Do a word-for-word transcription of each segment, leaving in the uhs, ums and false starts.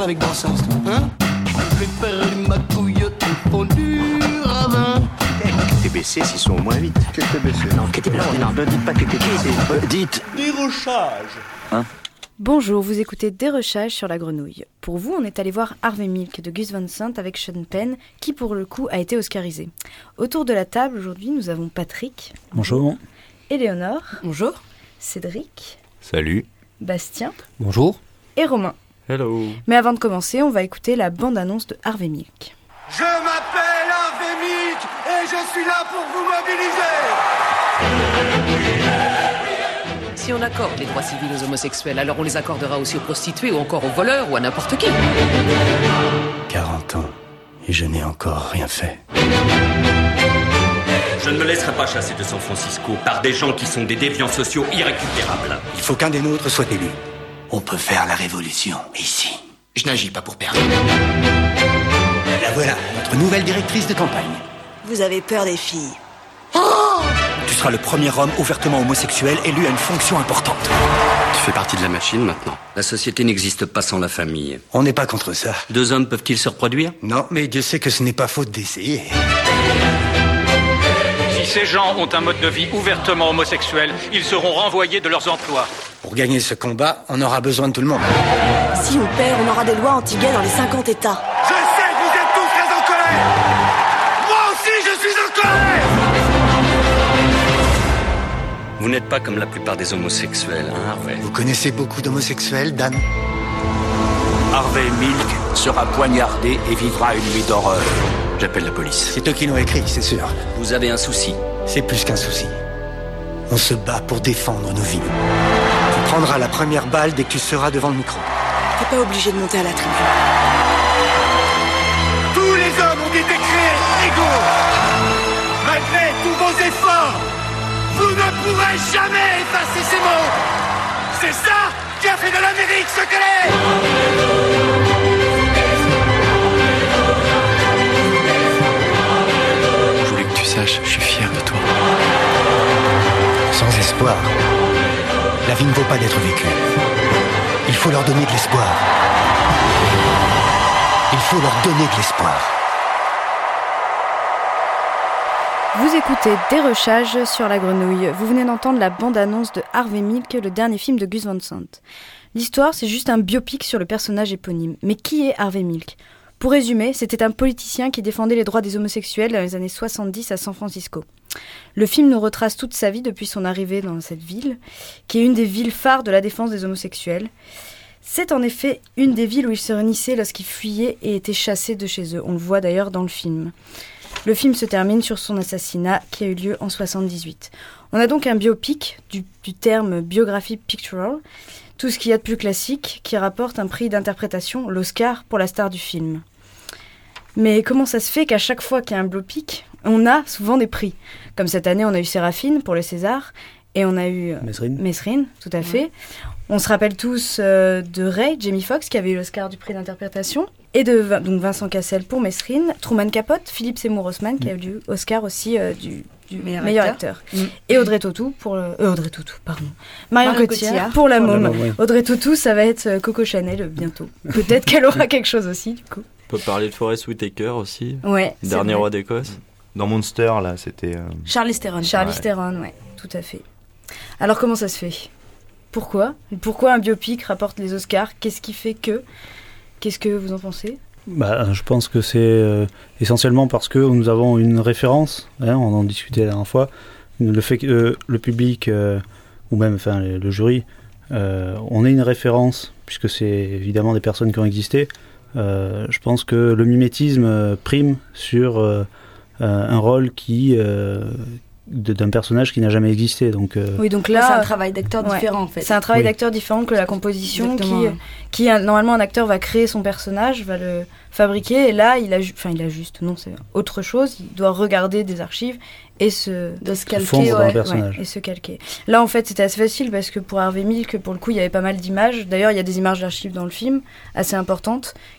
avec Brassens, toi, hein? Je préfère ma couillotte fondue ravin. T B C, s'ils sont au moins vite. Qu'est T B C? Non, T B C, non, ne dites pas que T B C. Euh, dites Dérochage. Hein? Bonjour, vous écoutez Dérochage sur la grenouille. Pour vous, on est allé voir Harvey Milk de Gus Van Sant avec Sean Penn, qui pour le coup a été oscarisé. Autour de la table aujourd'hui, nous avons Patrick. Bonjour. Éléonore. Bonjour. Cédric. Salut. Bastien. Bonjour. Et Romain. Hello. Mais avant de commencer, on va écouter la bande-annonce de Harvey Milk. Je m'appelle Harvey Milk et je suis là pour vous mobiliser. Si on accorde les droits civils aux homosexuels, alors on les accordera aussi aux prostituées ou encore aux voleurs ou à n'importe qui. quarante ans, et je n'ai encore rien fait. Je ne me laisserai pas chasser de San Francisco par des gens qui sont des déviants sociaux irrécupérables. Il faut qu'un des nôtres soit élu. On peut faire la révolution, ici. Je n'agis pas pour perdre. La voilà, notre nouvelle directrice de campagne. Vous avez peur des filles. Tu seras le premier homme ouvertement homosexuel élu à une fonction importante. Tu fais partie de la machine maintenant. La société n'existe pas sans la famille. On n'est pas contre ça. Deux hommes peuvent-ils se reproduire? Non, mais Dieu sait que ce n'est pas faute d'essayer. Si ces gens ont un mode de vie ouvertement homosexuel, ils seront renvoyés de leurs emplois. Pour gagner ce combat, on aura besoin de tout le monde. Si on perd, on aura des lois anti-gays dans les cinquante États. Je sais que vous êtes tous très en colère. Moi aussi, je suis en colère. Vous n'êtes pas comme la plupart des homosexuels, hein, Harvey? Vous connaissez beaucoup d'homosexuels, Dan? Harvey Milk sera poignardé et vivra une nuit d'horreur. J'appelle la police. C'est eux qui l'ont écrit, c'est sûr. Vous avez un souci? C'est plus qu'un souci. On se bat pour défendre nos vies. Tu prendras la première balle dès que tu seras devant le micro. T'es pas obligé de monter à la tribune. Tous les hommes ont été créés égaux. Malgré tous vos efforts, vous ne pourrez jamais effacer ces mots. C'est ça qui a fait de l'Amérique ce qu'elle est. Je voulais que tu saches, je suis fier de toi. Sans espoir, la vie ne vaut pas d'être vécue. Il faut leur donner de l'espoir. Il faut leur donner de l'espoir. Vous écoutez Dérochage sur la grenouille. Vous venez d'entendre la bande-annonce de Harvey Milk, le dernier film de Gus Van Sant. L'histoire, c'est juste un biopic sur le personnage éponyme. Mais qui est Harvey Milk ? Pour résumer, c'était un politicien qui défendait les droits des homosexuels dans les années soixante-dix à San Francisco. Le film nous retrace toute sa vie depuis son arrivée dans cette ville, qui est une des villes phares de la défense des homosexuels. C'est en effet une des villes où ils se réunissaient lorsqu'ils fuyaient et étaient chassés de chez eux. On le voit d'ailleurs dans le film. Le film se termine sur son assassinat qui a eu lieu en soixante-dix-huit. On a donc un biopic, du, du terme biographie pictural, tout ce qu'il y a de plus classique, qui rapporte un prix d'interprétation, l'Oscar, pour la star du film. Mais comment ça se fait qu'à chaque fois qu'il y a un biopic, on a souvent des prix? Comme cette année, on a eu Séraphine pour le César, et on a eu Mesrine. Mesrine, tout à fait. Ouais. On se rappelle tous euh, de Ray, Jamie Foxx, qui avait eu l'Oscar du prix d'interprétation, et de donc Vincent Cassel pour Mesrine, Truman Capote, Philippe Seymour Hoffman, qui a eu l'Oscar aussi euh, du, du meilleur, meilleur acteur, acteur. Mm. Et Audrey Tautou pour le, euh, Audrey Tautou, pardon, Marion Cotillard pour La Môme. Ouais. Audrey Tautou, ça va être Coco Chanel bientôt. Peut-être qu'elle aura quelque chose aussi, du coup. On peut parler de Forest Whitaker aussi. Ouais. Dernier roi d'Écosse. Dans Monster, là, c'était. Euh... Charlize Theron. Charlize ouais. Theron, ouais, tout à fait. Alors comment ça se fait ? Pourquoi ? Pourquoi un biopic rapporte les Oscars ? Qu'est-ce qui fait que ? Qu'est-ce que vous en pensez ? Bah, je pense que c'est euh, essentiellement parce que nous avons une référence, hein, on en discutait la dernière fois, le fait que euh, le public, euh, ou même enfin, le, le jury, euh, on ait une référence, puisque c'est évidemment des personnes qui ont existé. Euh, je pense que le mimétisme prime sur euh, un rôle qui... Euh, d'un personnage qui n'a jamais existé, donc euh... oui, donc là c'est un travail d'acteur ouais. différent en fait. C'est un travail oui. d'acteur différent que la composition. Exactement. qui qui normalement un acteur va créer son personnage, va le fabriquer, et là il a enfin il a juste non c'est autre chose, il doit regarder des archives et se de se calquer ouais, ouais, et se calquer. Là en fait c'était assez facile parce que pour Harvey Milk pour le coup il y avait pas mal d'images. D'ailleurs il y a des images d'archives dans le film assez importantes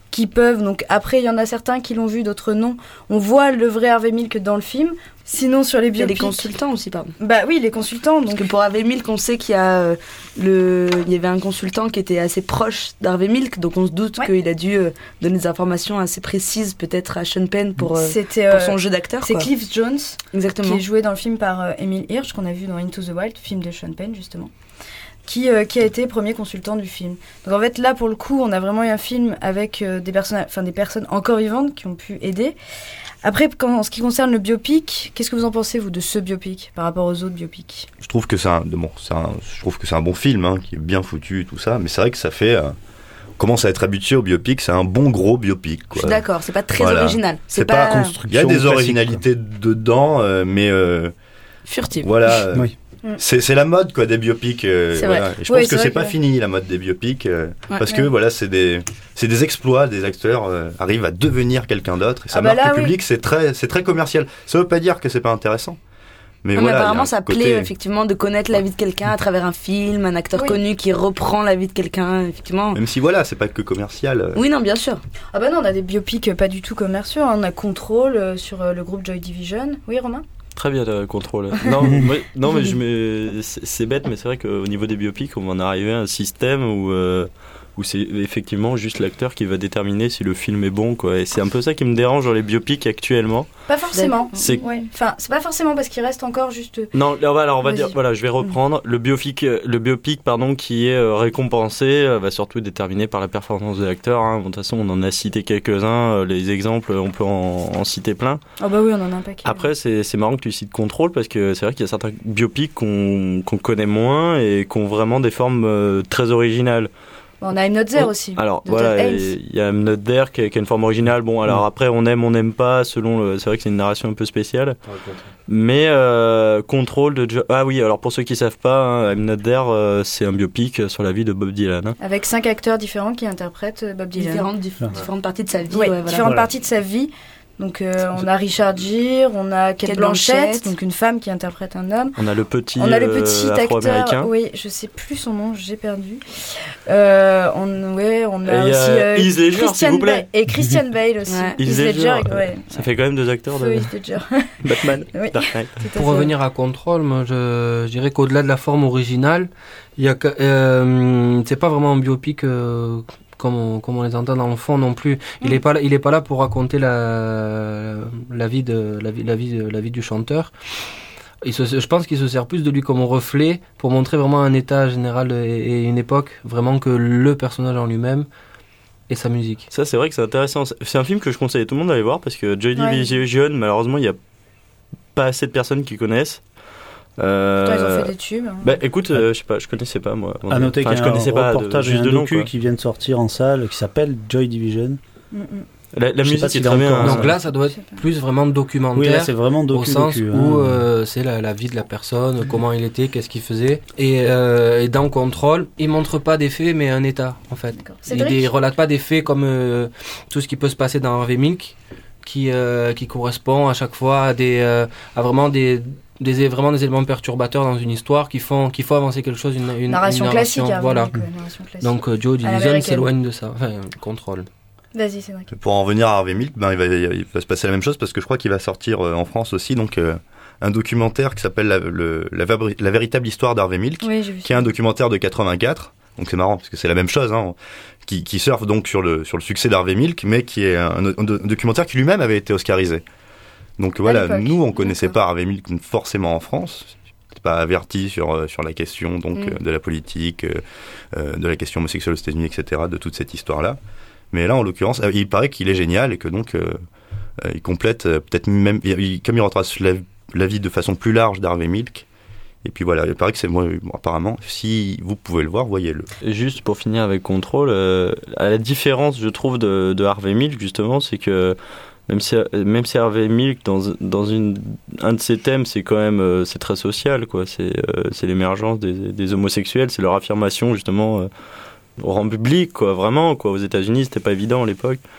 qui peuvent, donc après il y en a certains qui l'ont vu, d'autres non, on voit le vrai Harvey Milk dans le film. Sinon sur les biopics... Il y a les consultants aussi, pardon. Bah oui, les consultants. Donc... Parce que pour Harvey Milk, on sait qu'il y a euh, le... il y avait un consultant qui était assez proche d'Harvey Milk, donc on se doute ouais. qu'il a dû euh, donner des informations assez précises peut-être à Sean Penn pour, euh, euh, pour son jeu d'acteur. C'est quoi. Cliff Jones, exactement, qui est joué dans le film par euh, Emile Hirsch, qu'on a vu dans Into the Wild, film de Sean Penn justement. Qui, euh, qui a été premier consultant du film. Donc en fait là pour le coup on a vraiment eu un film avec euh, des, personnes, enfin, des personnes encore vivantes qui ont pu aider. Après quand, en ce qui concerne le biopic, qu'est-ce que vous en pensez vous de ce biopic par rapport aux autres biopics ? Je trouve que c'est un, bon, c'est un, je trouve que c'est un bon film hein, qui est bien foutu tout ça, mais c'est vrai que ça fait... Euh, on commence à être habitué au biopic, c'est un bon gros biopic. Quoi. Je suis d'accord, c'est pas très voilà. original. C'est, c'est pas... pas construction. Il y a des originalités classique, dedans, euh, mais... Euh, furtive. Voilà. Euh, oui. C'est, c'est la mode quoi des biopics. Euh, c'est voilà. vrai. Et je oui, pense que c'est c'est que pas ouais. fini la mode des biopics euh, ouais, parce ouais. que voilà c'est des c'est des exploits des acteurs euh, arrivent à devenir quelqu'un d'autre et ça ah bah marque là, le public. Oui. C'est très c'est très commercial. Ça veut pas dire que c'est pas intéressant. Mais, non, voilà, mais apparemment ça côté... plaît effectivement de connaître la vie de quelqu'un à travers un film, un acteur oui. connu qui reprend la vie de quelqu'un effectivement. Même si voilà c'est pas que commercial. Euh... Oui non bien sûr. Ah bah non on a des biopics pas du tout commerciaux. Hein. On a Control euh, sur euh, le groupe Joy Division. Oui Romain. Très bien, le contrôle. Non, mais, non, mais je mets, c'est, c'est bête, mais c'est vrai qu'au niveau des biopics, on va en arriver à un système où, euh, où c'est effectivement juste l'acteur qui va déterminer si le film est bon, quoi. Et c'est un peu ça qui me dérange dans les biopics actuellement. Pas forcément. C'est... Ouais. Enfin, c'est pas forcément parce qu'il reste encore juste. Non, alors on va Vas-y. dire, voilà, je vais reprendre le biopic, le biopic, pardon, qui est récompensé, va surtout être déterminé par la performance de l'acteur. Hein. Bon, de toute façon, on en a cité quelques-uns. Les exemples, on peut en, en citer plein. Ah bah oui, on en a un paquet. Après, c'est, c'est marrant que tu cites Control parce que c'est vrai qu'il y a certains biopics qu'on, qu'on connaît moins et qui ont vraiment des formes euh, très originales. On a I'm Not There aussi. Alors voilà, il y a I'm Not There qui a, qui a une forme originale. Bon, alors mmh. après, on aime, on n'aime pas, selon le. C'est vrai que c'est une narration un peu spéciale. Ouais, mais euh, Control de jo- ah oui, alors pour ceux qui savent pas, hein, I'm Not There, euh, c'est un biopic sur la vie de Bob Dylan. Hein. Avec cinq acteurs différents qui interprètent Bob Dylan. Différentes, dif- ouais. différentes parties de sa vie. Ouais, ouais, voilà. différentes voilà. parties de sa vie. Donc euh, on a Richard Gere, on a Kate, Kate Blanchett, Blanchett, donc une femme qui interprète un homme. On a le petit, on a le petit euh, acteur, oui, je sais plus son nom, j'ai perdu. Euh, on, ouais, on a et aussi euh, euh, Heath Ledger, Christian s'il vous plaît. Ba- et Christian Bale aussi. Ouais. Heath Ledger, ouais. Ça fait quand même deux acteurs de Batman. Oui. Dark Knight. Pour revenir à Control, moi je, je dirais qu'au-delà de la forme originale, il y a euh, c'est pas vraiment un biopic. Euh, Comme on, comme on les entend dans le fond non plus. Il est pas là, il est pas là pour raconter la, la vie de, la vie, la vie, la vie du chanteur. Il se, je pense qu'il se sert plus de lui comme reflet pour montrer vraiment un état général et, et une époque, vraiment que le personnage en lui-même et sa musique. Ça, c'est vrai que c'est intéressant. C'est un film que je conseille à tout le monde d'aller voir parce que Joy Division, ouais. malheureusement, il n'y a pas assez de personnes qui connaissent. Euh... Toi, ils ont fait des tubes. Hein. Bah écoute, euh, je sais pas, je connaissais pas moi. À noter enfin, qu'il y a je un reportage et un docu nom, qui vient de sortir en salle qui s'appelle Joy Division. Mm-hmm. La, la musique est très bien. Donc là, ça doit être plus vraiment documentaire. Oui, là, c'est vraiment docu, au sens docu, où hein. euh, c'est la, la vie de la personne, mmh. comment il était, qu'est-ce qu'il faisait. Et, euh, et dans Control, il montre pas des faits, mais un état, en fait. Il ne relate pas des faits comme euh, tout ce qui peut se passer dans Harvey Milk, qui euh, qui correspond à chaque fois à des euh, à vraiment des des vraiment des éléments perturbateurs dans une histoire qui font qu'il faut avancer quelque chose, une, une narration une classique. Narration, voilà. Donc, euh, narration classique. Donc euh, Joe Division s'éloigne de ça. Enfin, Control. Vas-y, c'est vrai. Pour en revenir à Harvey Milk, ben, il, va, il va se passer la même chose parce que je crois qu'il va sortir euh, en France aussi donc, euh, un documentaire qui s'appelle la, le, la, la véritable histoire d'Harvey Milk, oui, qui est un documentaire de quatre-vingt-quatre. Donc c'est marrant parce que c'est la même chose, hein, qui, qui surfe donc sur le, sur le succès d'Harvey Milk, mais qui est un, un, un documentaire qui lui-même avait été oscarisé. Donc voilà, nous on connaissait pas Harvey Milk forcément en France. Pas averti sur sur la question donc mm. de la politique, euh, de la question homosexuelle aux États-Unis, et cetera, de toute cette histoire-là. Mais là, en l'occurrence, il paraît qu'il est génial et que donc euh, il complète euh, peut-être même, il, comme il retrace la, la vie de façon plus large d'Harvey Milk. Et puis voilà, il paraît que c'est moi, bon, apparemment, si vous pouvez le voir, voyez-le. Et juste pour finir avec Control, euh, à la différence, je trouve, de, de Harvey Milk justement, c'est que même si même si Harvey Milk dans dans une un de ses thèmes, c'est quand même euh, c'est très social, quoi. C'est euh, c'est l'émergence des, des homosexuels, c'est leur affirmation justement. Euh, au rang public, quoi, vraiment, quoi. Aux États-Unis, c'était pas évident à l'époque.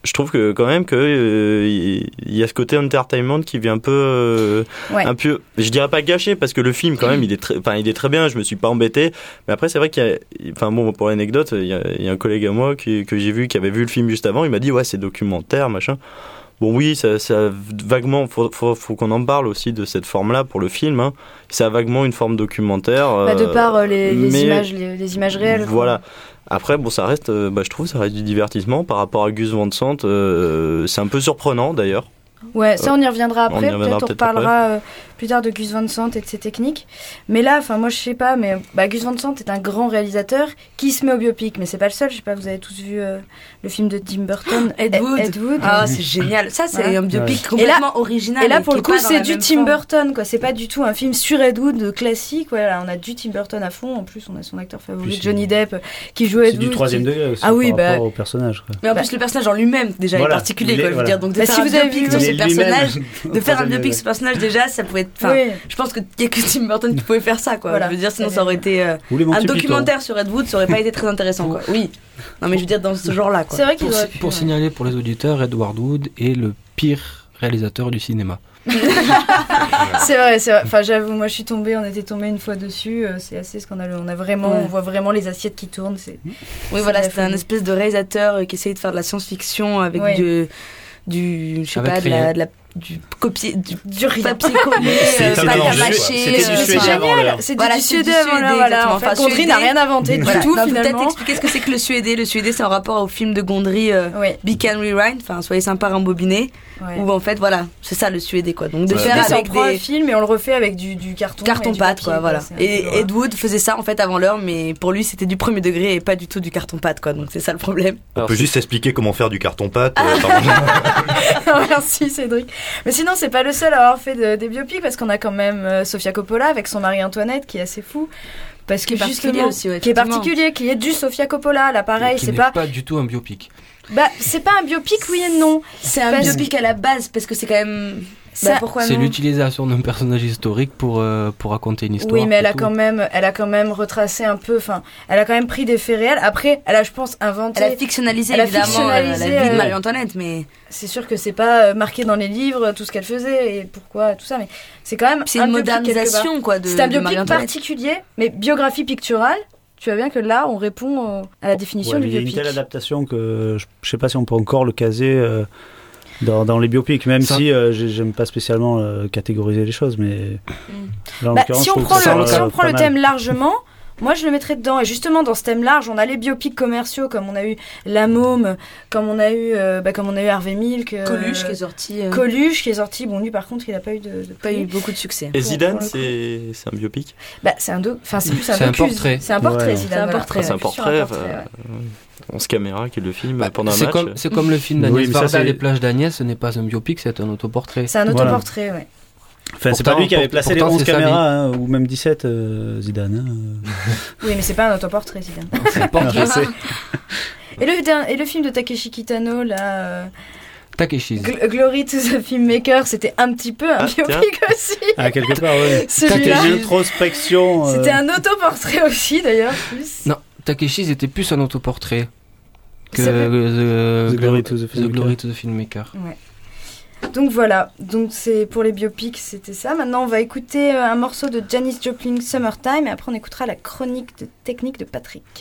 je trouve que quand même que euh, il y a ce côté entertainment qui vient un peu, euh, ouais. un peu, je dirais pas gâché parce que le film quand même il est très, enfin il est très bien, je me suis pas embêté, mais après c'est vrai qu'il y a, enfin bon pour l'anecdote, il y a, il y a un collègue à moi qui, que j'ai vu qui avait vu le film juste avant, il m'a dit ouais c'est documentaire machin. Bon oui, ça, ça vaguement, faut, faut, faut qu'on en parle aussi de cette forme-là pour le film. Hein. Ça a vaguement une forme documentaire. Bah, de par euh, les, les mais, images, les, les images réelles. Voilà. Après, bon, ça reste, euh, bah, je trouve, ça reste du divertissement par rapport à Gus Van Sant. Euh, c'est un peu surprenant d'ailleurs. Ouais, ça on y reviendra après. On y reviendra peut-être on peut-être reparlera euh, plus tard de Gus Van Sant et de ses techniques. Mais là, enfin moi je sais pas, mais bah, Gus Van Sant est un grand réalisateur qui se met au biopic, mais c'est pas le seul. Je sais pas, vous avez tous vu euh, le film de Tim Burton, Ed Wood. Ed Wood. Ah, c'est génial. Ça, c'est voilà. un biopic ouais. complètement et là, original. Et là, pour le coup, c'est du Tim forme. Burton, quoi. C'est pas du tout un film sur Ed Wood classique. Voilà, on a du Tim Burton à fond. En plus, on a son acteur favori, Puis Johnny Depp, qui joue Ed Wood. C'est du troisième qui... degré aussi. Ah oui, par bah. rapport au personnage. Quoi. Mais en bah. plus, le personnage en lui-même déjà voilà. est particulier, Il est, quoi. Je veux voilà. dire, donc de bah, faire si un vous avez biopic vu sur ce personnage, de faire un degré. biopic sur ce personnage déjà, ça pouvait être. Enfin, oui. je pense qu'il y a que Tim Burton qui pouvait faire ça, quoi. Voilà. Je veux dire, sinon ça aurait été euh, un documentaire sur Ed Wood, ça aurait pas été très intéressant, quoi. Oui. Non, mais je veux dire dans ce genre-là, quoi. C'est vrai qu'il pour, aurait si, pu, pour ouais. signaler pour les auditeurs, Edward Wood est le pire réalisateur du cinéma. c'est vrai, c'est vrai. Enfin, j'avoue, moi je suis tombée, on était tombé une fois dessus, euh, c'est assez scandaleux. On a vraiment, ouais. on voit vraiment les assiettes qui tournent. C'est, oui, c'est voilà, c'était un espèce de réalisateur euh, qui essayait de faire de la science-fiction avec ouais. du, du, je sais avec pas, de la, de la du copier du, du rien. papier collé, euh, pâte à mâcher, c'était du suédé avant l'heure. C'était voilà, du suédé avant l'heure. Voilà. En fait, Gondry n'a rien inventé du voilà. tout non, finalement. Peut-être expliquer ce que c'est que le suédé. Le suédé, c'est en rapport au film de Gondry, euh, ouais. Be Can Rewind, enfin soyez sympa rembobiné. Ouais. Où en fait, voilà, c'est ça le suédé, quoi. Donc de ouais. faire avec on prend des un film et on le refait avec du, du carton. Carton pâte, quoi, voilà. Quoi, et Ed Wood faisait ça en fait avant l'heure, mais pour lui c'était du premier degré et pas du tout du carton pâte, quoi. Donc c'est ça le problème. On peut juste expliquer comment faire du carton pâte. Euh, Merci Cédric. Mais sinon c'est pas le seul à avoir fait de, des biopics parce qu'on a quand même euh, Sofia Coppola avec son Marie-Antoinette qui est assez fou. Parce que qui est particulier aussi, ouais, qui est particulier, qui est du Sofia Coppola, là pareil, qui c'est n'est pas pas du tout un biopic. Bah c'est pas un biopic, oui et non. C'est un parce biopic à la base parce que c'est quand même. Ça, bah, pourquoi c'est non l'utilisation d'un personnage historique pour euh, pour raconter une histoire. Oui, mais elle a tout. quand même, elle a quand même retracé un peu. Enfin, elle a quand même pris des faits réels. Après, elle a, je pense, inventé. Elle a fictionnalisé elle a évidemment fictionnalisé, la vie de euh, Marie-Antoinette, mais c'est sûr que c'est pas marqué dans les livres tout ce qu'elle faisait et pourquoi tout ça. Mais c'est quand même. C'est un une biopic modernisation, quoi. De, c'est un de biopic particulier, mais biographie picturale. Tu vois bien que là, on répond à la définition ouais, du il y a biopic. une telle adaptation que je, je sais pas si on peut encore le caser euh, dans, dans les biopics, même ça. si euh, j'aime pas spécialement euh, catégoriser les choses, mais mm. là, bah, si on prend le, ça, si on prend le thème largement, moi je le mettrais dedans. Et justement, dans ce thème large, on a les biopics commerciaux, comme on a eu La Môme, comme on a eu, euh, bah, comme on a eu Harvey Milk, euh, Coluche qui est sorti. Euh... Coluche qui est sorti. Bon, lui par contre, il a pas eu de, de pas eu beaucoup de succès. Et Zidane, c'est c'est un biopic. Bah, c'est un do... enfin c'est plus un, c'est un portrait. C'est un portrait, ouais. Zidane. C'est un portrait. C'est un portrait. onze caméras qui le filme bah, pendant un c'est match. Comme, c'est comme le film d'Agnès oui, Varda, Les plages d'Agnès, ce n'est pas un biopic, c'est un autoportrait. C'est un autoportrait, voilà. ouais. Enfin, c'est pas lui qui avait placé les onze caméras, hein, ou même dix-sept, euh, Zidane. Hein. Oui, mais c'est pas un autoportrait, Zidane. C'est un portrait. et, le, et le film de Takeshi Kitano, là... Euh... Takeshi's. Gl- Glory to the Filmmaker, c'était un petit peu un ah, biopic aussi. Ah, quelque part, oui. C'était une introspection. Euh... C'était un autoportrait aussi, d'ailleurs, plus. Non, Takeshi's était plus un autoportrait que the, the, the, Glory, to the, the Glory to the Filmmaker. Ouais. Donc voilà, donc c'est pour les biopics, c'était ça. Maintenant, on va écouter un morceau de Janis Joplin, Summertime, et après on écoutera la chronique de technique de Patrick.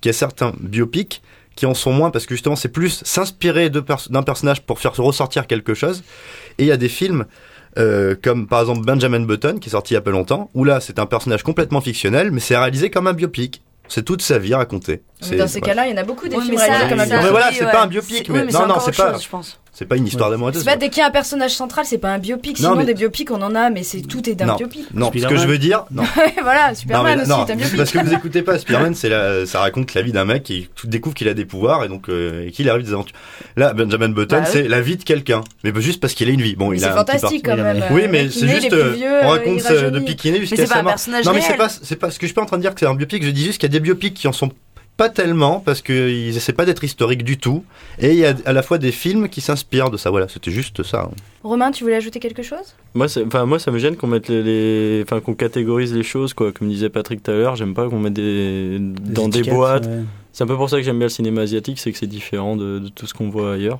qu'il y a certains biopics qui en sont moins parce que justement c'est plus s'inspirer de pers- d'un personnage pour faire ressortir quelque chose. Et il y a des films euh, comme par exemple Benjamin Button qui est sorti il y a pas longtemps où là c'est un personnage complètement fictionnel mais c'est réalisé comme un biopic. C'est toute sa vie racontée. Mais dans ces voilà. cas-là, il y en a beaucoup des Ouais, films mais ça, réalisés comme un ça, biopic. Mais voilà, c'est ouais. pas un biopic. C'est- Mais, oui, mais non, c'est non, encore c'est autre pas. chose, je pense. C'est pas une histoire Ouais. d'amoureuse. C'est pas dès qu'il y a un personnage central, c'est pas un biopic. Non, Sinon, mais- des biopics, on en a, mais c'est tout est d'un non, biopic. non. Ce que Spider-Man. je veux dire, non. Voilà, Superman non, mais, aussi non, est un biopic. parce que vous écoutez pas Spider-Man, c'est la, ça raconte la vie d'un mec qui découvre qu'il a des pouvoirs et donc euh, et qu'il arrive des aventures. Là, Benjamin Button, Bah, c'est oui. la vie de quelqu'un, mais juste parce qu'il a une vie. Bon, Mais il c'est a un petit fantastique parti- quand même. Oui, euh, mais le mec, c'est il est, juste, il est plus euh, vieux, on il raconte ça rajeunit. depuis qu'il est né Mais jusqu'à c'est pas sa un mort. personnage Non, mais c'est réel. pas, c'est pas ce que je suis pas en train de dire que c'est un biopic. Je dis juste qu'il y a des biopics qui en sont pas tellement parce qu'ils essaient pas d'être historiques du tout. Et il y a à la fois des films qui s'inspirent de ça. Voilà, c'était juste ça. Romain, tu voulais ajouter quelque chose? Moi, c'est- enfin, moi, ça me gêne qu'on mette les, les- enfin, qu'on catégorise les choses, quoi. Comme disait Patrick tout à l'heure, j'aime pas qu'on mette des, dans des étiquettes, boîtes. ouais. C'est un peu pour ça que j'aime bien le cinéma asiatique, c'est que c'est différent de, de tout ce qu'on voit ailleurs.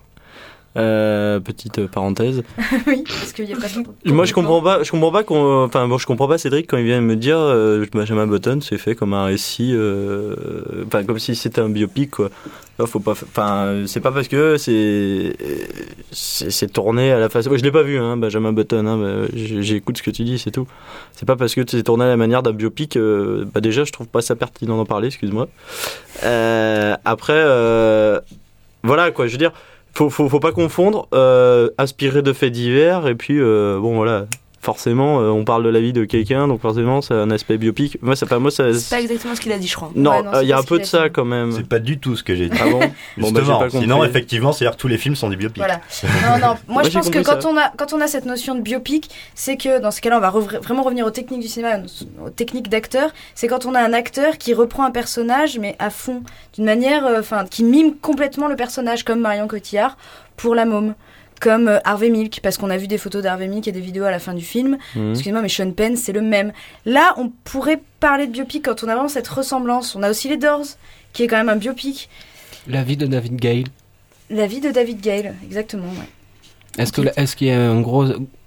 Euh, petite euh, parenthèse. Oui, parce qu'il y a pas de... Moi, je comprends pas, je comprends pas qu'on, enfin, bon, je comprends pas Cédric quand il vient me dire, euh, Benjamin Button, c'est fait comme un récit, euh, enfin, comme si c'était un biopic, quoi. Là, faut pas, enfin, c'est pas parce que c'est, c'est, c'est tourné à la façon. Moi, je l'ai pas vu, hein, Benjamin Button. Hein, bah, j'écoute ce que tu dis, c'est tout. C'est pas parce que c'est tourné à la manière d'un biopic. Euh, bah déjà, je trouve pas ça pertinent d'en parler. Excuse-moi. Euh, après, euh, voilà, quoi. Je veux dire. Faut, faut, faut pas confondre euh, inspiré de faits divers et puis euh, bon voilà, forcément euh, on parle de la vie de quelqu'un donc forcément c'est un aspect biopic. Moi ça pas moi ça C'est pas exactement ce qu'il a dit, je crois. non, il Ouais, non, c'est y a pas un ce peu qu'il de a ça dit. quand même. C'est pas du tout ce que j'ai dit. Ah bon. Bon bah j'ai Justement, pas compris. sinon effectivement, c'est-à-dire que tous les films sont des biopics. Voilà. Non, non. Moi, Moi, je j'ai pense que compris quand ça. on a quand on a cette notion de biopic, c'est que dans ce cas-là, on va revra- vraiment revenir aux techniques du cinéma, aux techniques d'acteur. C'est quand on a un acteur qui reprend un personnage, mais à fond, d'une manière, enfin, qui mime complètement le personnage, comme Marion Cotillard pour La Môme, comme euh, Harvey Milk, parce qu'on a vu des photos d'Harvey Milk et des vidéos à la fin du film. Mhm. Excusez-moi, mais Sean Penn, c'est le même. Là, on pourrait parler de biopic quand on a vraiment cette ressemblance. On a aussi les Doors, qui est quand même un biopic. La vie de David Gale. La vie de David Gale, exactement, ouais. Est-ce que est-ce qu'il y a un gros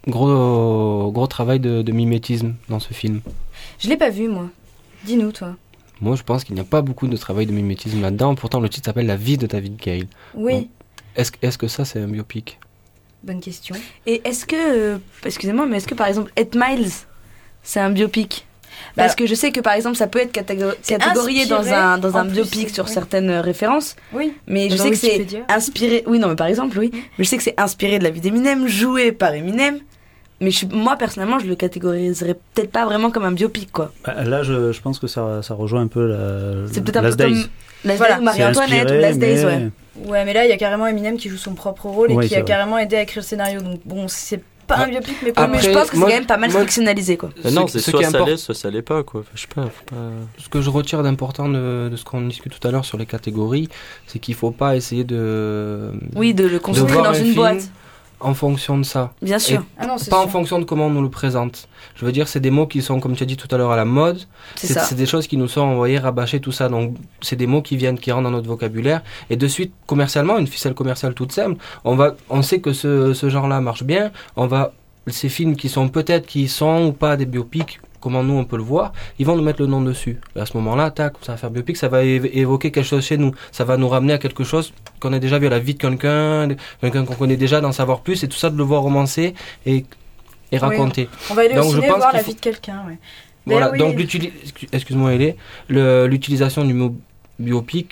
gros gros travail de, de mimétisme dans ce film? Je l'ai pas vu, moi. Dis-nous, toi. Moi, je pense qu'il n'y a pas beaucoup de travail de mimétisme là-dedans. Pourtant, le titre s'appelle La vie de David Gale. Oui. Donc, est-ce est-ce que ça c'est un biopic? Bonne question. Et est-ce que, euh, excusez-moi, mais est-ce que par exemple, eight Miles, c'est un biopic? Parce Bah, que je sais que par exemple, ça peut être catégor- c'est catégorié dans inspiré, un, dans en un plus, biopic c'est- sur oui. certaines euh, références. Oui. Mais je Dans sais que c'est Wikipédia. inspiré. Oui, non, mais par exemple, oui. Mais je sais que c'est inspiré de la vie d'Eminem, joué par Eminem. Mais je, suis- moi, personnellement, je le catégoriserais peut-être pas vraiment comme un biopic, quoi. Bah, là, je, je pense que ça, ça rejoint un peu la, C'est peut-être un Last peu Days. comme Last Voilà. Days ou Marie-Antoinette ou inspiré, Last Days, mais- ouais. Ouais, mais là, il y a carrément Eminem qui joue son propre rôle et Oui, qui c'est a vrai. carrément aidé à écrire le scénario. Donc, bon, c'est pas Ah. un biopic, mais Ouais, pas mais Après, je pense que moi- c'est quand même pas mal moi- fictionnalisé, quoi. Euh, non, Ce- c'est ce soit qui ça importe- l'est, soit ça l'est pas, quoi. Enfin, je sais pas, faut pas. Ce que je retire d'important de, de ce qu'on discute tout à l'heure sur les catégories, c'est qu'il faut pas essayer de Oui, de le de construire voir dans un une film boîte. en fonction de ça. Bien sûr. Et Ah non, c'est pas en sûr. fonction de comment on nous le présente. Je veux dire, c'est des mots qui sont, comme tu as dit tout à l'heure, à la mode. C'est C'est ça. c'est des choses qui nous sont envoyées, rabâchées, tout ça. Donc, c'est des mots qui viennent, qui rentrent dans notre vocabulaire. Et de suite, commercialement, une ficelle commerciale toute simple, on va, on sait que ce, ce genre-là marche bien. On va, ces films qui sont peut-être, qui sont ou pas des biopics, comment nous on peut le voir, ils vont nous mettre le nom dessus. Et à ce moment-là, tac, ça va faire biopic, ça va év- évoquer quelque chose chez nous. Ça va nous ramener à quelque chose qu'on a déjà vu à la vie de quelqu'un, de- quelqu'un qu'on connaît déjà, d'en savoir plus, et tout ça de le voir romancer et, et raconter. On va aller Donc, au je ciné pense voir qu'il la faut- vie de quelqu'un, ouais. Mais Voilà, oui. donc l'utili- excu- excuse-moi Hélé, le- l'utilisation du mot biopic,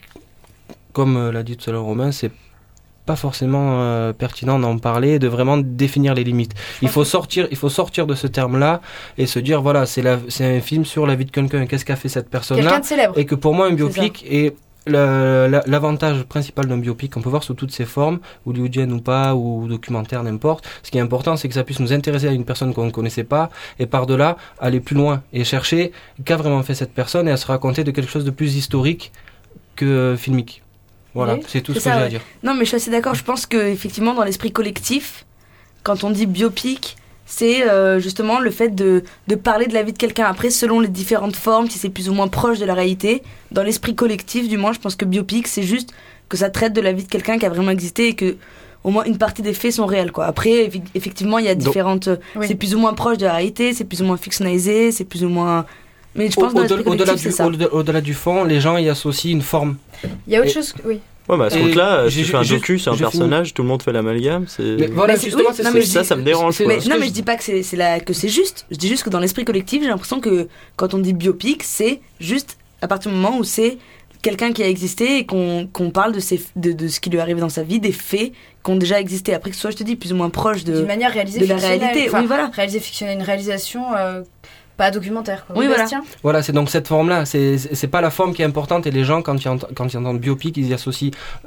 comme euh, l'a dit tout à l'heure Romain, c'est pas forcément euh, pertinent d'en parler, de vraiment définir les limites. Il faut sortir, il faut sortir de ce terme-là et se dire voilà, c'est la, c'est un film sur la vie de quelqu'un, qu'est-ce qu'a fait cette personne-là, Quelqu'un de célèbre. et que pour moi un C'est biopic est le- la- l'avantage principal d'un biopic, on peut voir sous toutes ses formes, hollywoodienne ou pas, ou documentaire, n'importe. Ce qui est important, c'est que ça puisse nous intéresser à une personne qu'on ne connaissait pas, et par-delà, aller plus loin, et chercher qu'a vraiment fait cette personne, et à se raconter de quelque chose de plus historique que euh, filmique. Voilà, Oui, c'est tout c'est ce que ça, j'ai ouais. à dire. Non, mais je suis assez d'accord. Je pense que effectivement, dans l'esprit collectif, quand on dit biopic, c'est euh, justement le fait de, de parler de la vie de quelqu'un. Après, selon les différentes formes, si c'est plus ou moins proche de la réalité, dans l'esprit collectif, du moins, je pense que biopic, c'est juste que ça traite de la vie de quelqu'un qui a vraiment existé et que au moins une partie des faits sont réels, quoi. Après, effi- effectivement, il y a Donc- différentes. Oui. C'est plus ou moins proche de la réalité, c'est plus ou moins fictionnalisé, c'est plus ou moins. Mais je pense au, que au, au-delà, du, au-delà, au-delà du fond, les gens y associent une forme. Il y a autre Et, chose que... Oui. Ouais, bah à ce compte-là, si tu fais un je, docu sur un personnage, finis. tout le monde fait l'amalgame. C'est... Mais voilà, mais justement, oui, c'est, non, c'est, mais ça, dis, ça me dérange. Mais, Quoi. non, mais je... je dis pas que c'est, c'est, la, que c'est juste. Je dis juste que dans l'esprit collectif, j'ai l'impression que quand on dit biopic, c'est juste à partir du moment où c'est quelqu'un qui a existé et qu'on, qu'on parle de, ses, de, de ce qui lui est arrivé dans sa vie, des faits qui ont déjà existé. Après que ce soit, je te dis, plus ou moins proche de, d'une manière réalisée de la réalité. Enfin, oui, voilà. Réalisée fictionnelle, une réalisation euh, pas documentaire. Quoi. Oui, voilà. Voilà, c'est donc cette forme-là. C'est, c'est, c'est pas la forme qui est importante et les gens, quand ils entendent, quand ils entendent biopic, ils y associent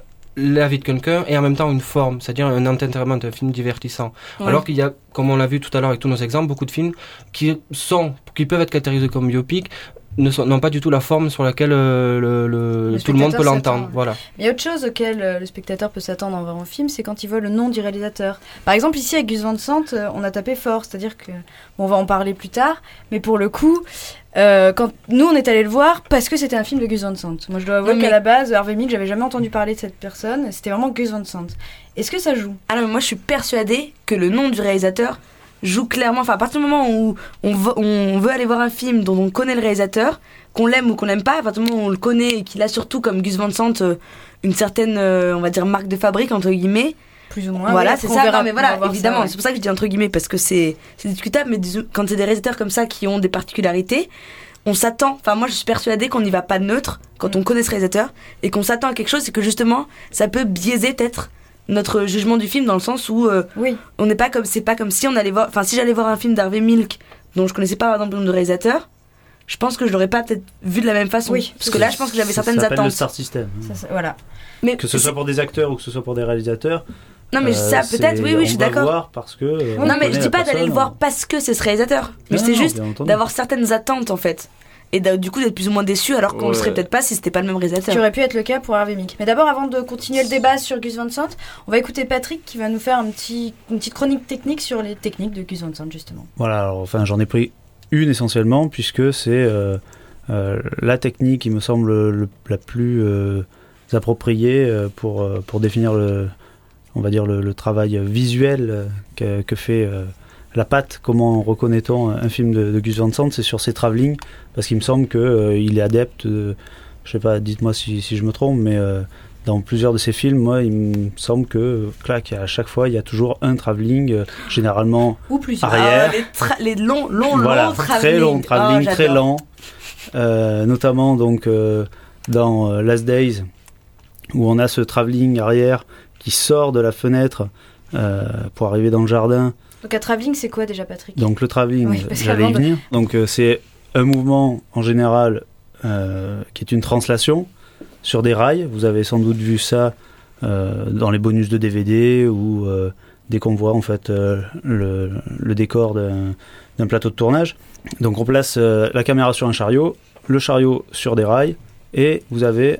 la vie de quelqu'un et en même temps une forme, c'est-à-dire un entertainment, un film divertissant. Ouais. Alors qu'il y a, comme on l'a vu tout à l'heure avec tous nos exemples, beaucoup de films qui sont, qui peuvent être catégorisés comme biopic, ne sont, n'ont pas du tout la forme sur laquelle euh, le, le, le tout le monde peut l'entendre. S'attend. Voilà. Mais il y a autre chose auquel euh, le spectateur peut s'attendre en voyant un film, c'est quand il voit le nom du réalisateur. Par exemple, ici avec Gus Van Sant, euh, on a tapé fort, c'est-à-dire que bon, on va en parler plus tard, mais pour le coup, euh, quand nous on est allé le voir parce que c'était un film de Gus Van Sant. Moi, je dois avouer mais... qu'à la base, Harvey Milk, j'avais jamais entendu parler de cette personne. C'était vraiment Gus Van Sant. Est-ce que ça joue ? Ah non, mais moi, je suis persuadée que le nom du réalisateur joue clairement. Enfin, à partir du moment où on veut, on veut aller voir un film dont on connaît le réalisateur, qu'on l'aime ou qu'on l'aime pas, à partir du moment où on le connaît et qu'il a surtout, comme Gus Van Sant, euh, une certaine, euh, on va dire, marque de fabrique, entre guillemets. Plus ou moins. Voilà, oui, c'est ça. Verra, non, mais voilà, évidemment. Ça, ouais. C'est pour ça que je dis entre guillemets, parce que c'est, c'est discutable, mais disons, quand c'est des réalisateurs comme ça qui ont des particularités, on s'attend, enfin, moi, je suis persuadée qu'on n'y va pas neutre quand mmh. on connaît ce réalisateur et qu'on s'attend à quelque chose, c'est que justement, ça peut biaiser peut-être notre jugement du film dans le sens où euh, oui. on n'est pas comme, c'est pas comme si on allait voir, enfin, si j'allais voir un film d'Harvey Milk dont je connaissais pas, par exemple, le nom de réalisateur, je pense que je l'aurais pas peut-être vu de la même façon. Oui, parce que là, je pense que j'avais certaines ça attentes. Le star system. Ça, ça, voilà. Mais que ce soit pour des acteurs ou que ce soit pour des réalisateurs. Non, mais euh, ça, peut-être, oui, oui, je suis d'accord. On va voir parce que. Euh, non, mais je dis pas d'aller le voir parce que c'est ce réalisateur. Mais non, c'est non, juste d'avoir certaines attentes, en fait. Et du coup, d'être plus ou moins déçu alors qu'on ouais. le serait peut-être pas si c'était pas le même réalisateur. Qui aurait pu être le cas pour Harvey Milk. Mais d'abord, avant de continuer le débat sur Gus Van Sant, on va écouter Patrick qui va nous faire un petit, une petite chronique technique sur les techniques de Gus Van Sant, justement. Voilà, alors, enfin, j'en ai pris une essentiellement, puisque c'est euh, euh, la technique qui me semble le, la plus euh, appropriée pour, euh, pour définir le, on va dire le, le travail visuel que, que fait euh, la patte. Comment reconnaît-on un film de, de Gus Van Sant? C'est sur ses travelling, parce qu'il me semble qu'il euh, est adepte, de, je sais pas, dites-moi si, si je me trompe, mais euh, dans plusieurs de ses films, moi, il me semble que, clac, à chaque fois, il y a toujours un travelling, euh, généralement ou plusieurs. arrière. Ah, les, tra- les longs, longs, voilà, longs travelling. Très longs travelling, oh, très lents. Euh, notamment, donc, euh, dans euh, Last Days, où on a ce travelling arrière qui sort de la fenêtre euh, pour arriver dans le jardin. Donc, un travelling, c'est quoi déjà, Patrick? Donc, le travelling, oui, j'allais y de... venir. Donc, euh, c'est un mouvement, en général, euh, qui est une translation sur des rails. Vous avez sans doute vu ça euh, dans les bonus de D V D ou euh, dès qu'on voit en fait euh, le, le décor d'un, d'un plateau de tournage. Donc on place euh, la caméra sur un chariot, le chariot sur des rails, et vous avez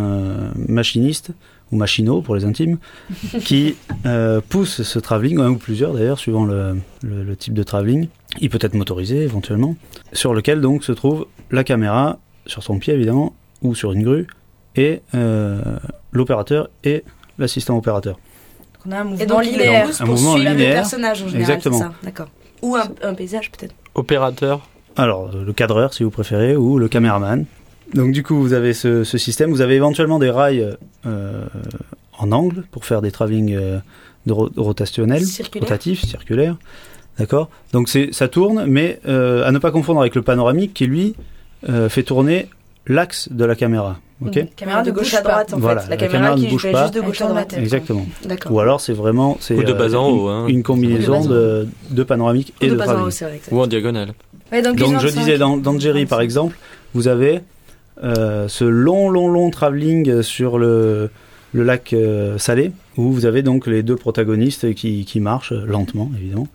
un machiniste ou machinot pour les intimes qui euh, pousse ce travelling, un ou plusieurs d'ailleurs suivant le, le, le type de travelling. Il peut être motorisé éventuellement, sur lequel donc se trouve la caméra sur son pied évidemment ou sur une grue, et euh, l'opérateur et l'assistant opérateur. On a un mouvement et donc, linéaire. Un mouvement linéaire. Le personnage en général, exactement. C'est ça, d'accord. Ou un, un paysage peut-être. Opérateur. Alors le cadreur si vous préférez, ou le caméraman. Donc du coup vous avez ce, ce système, vous avez éventuellement des rails euh, en angle pour faire des travelling euh, de ro- rotationnels, circulaire. rotatifs, circulaires. D'accord. Donc c'est, ça tourne, mais euh, à ne pas confondre avec le panoramique qui lui euh, fait tourner l'axe de la caméra. Okay. Mmh. Caméra de gauche à droite en voilà, fait. La, la caméra, caméra qui bouge pas. Juste de gauche à droite. Exactement. D'accord. Ou alors c'est vraiment c'est, ou de bas en euh, haut, hein. une, une combinaison de, de, de panoramique ou et de, de bas travelling. en haut, c'est vrai, ou en diagonale. Ouais, donc donc je disais dans, dans Jerry par exemple, vous avez euh, ce long long long travelling sur le le lac euh, Salé, où vous avez donc les deux protagonistes qui, qui marchent lentement évidemment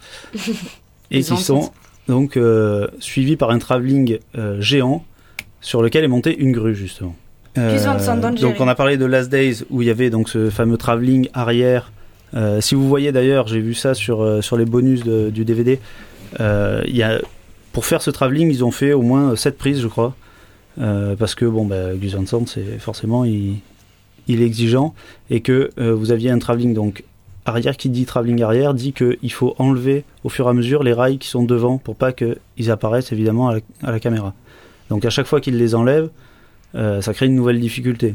et qui sont donc euh, suivis par un travelling euh, géant sur lequel est montée une grue justement. Euh, donc on a parlé de Last Days où il y avait donc ce fameux travelling arrière. Euh, si vous voyez d'ailleurs, j'ai vu ça sur euh, sur les bonus de, du D V D. Euh, il y a pour faire ce travelling, ils ont fait au moins sept prises, je crois, euh, parce que bon, bah, Gus Van Sant, c'est forcément il, il est exigeant et que euh, vous aviez un travelling donc arrière. Qui dit travelling arrière dit que il faut enlever au fur et à mesure les rails qui sont devant pour pas qu'ils apparaissent évidemment à la, à la caméra. Donc à chaque fois qu'il les enlève, euh, ça crée une nouvelle difficulté.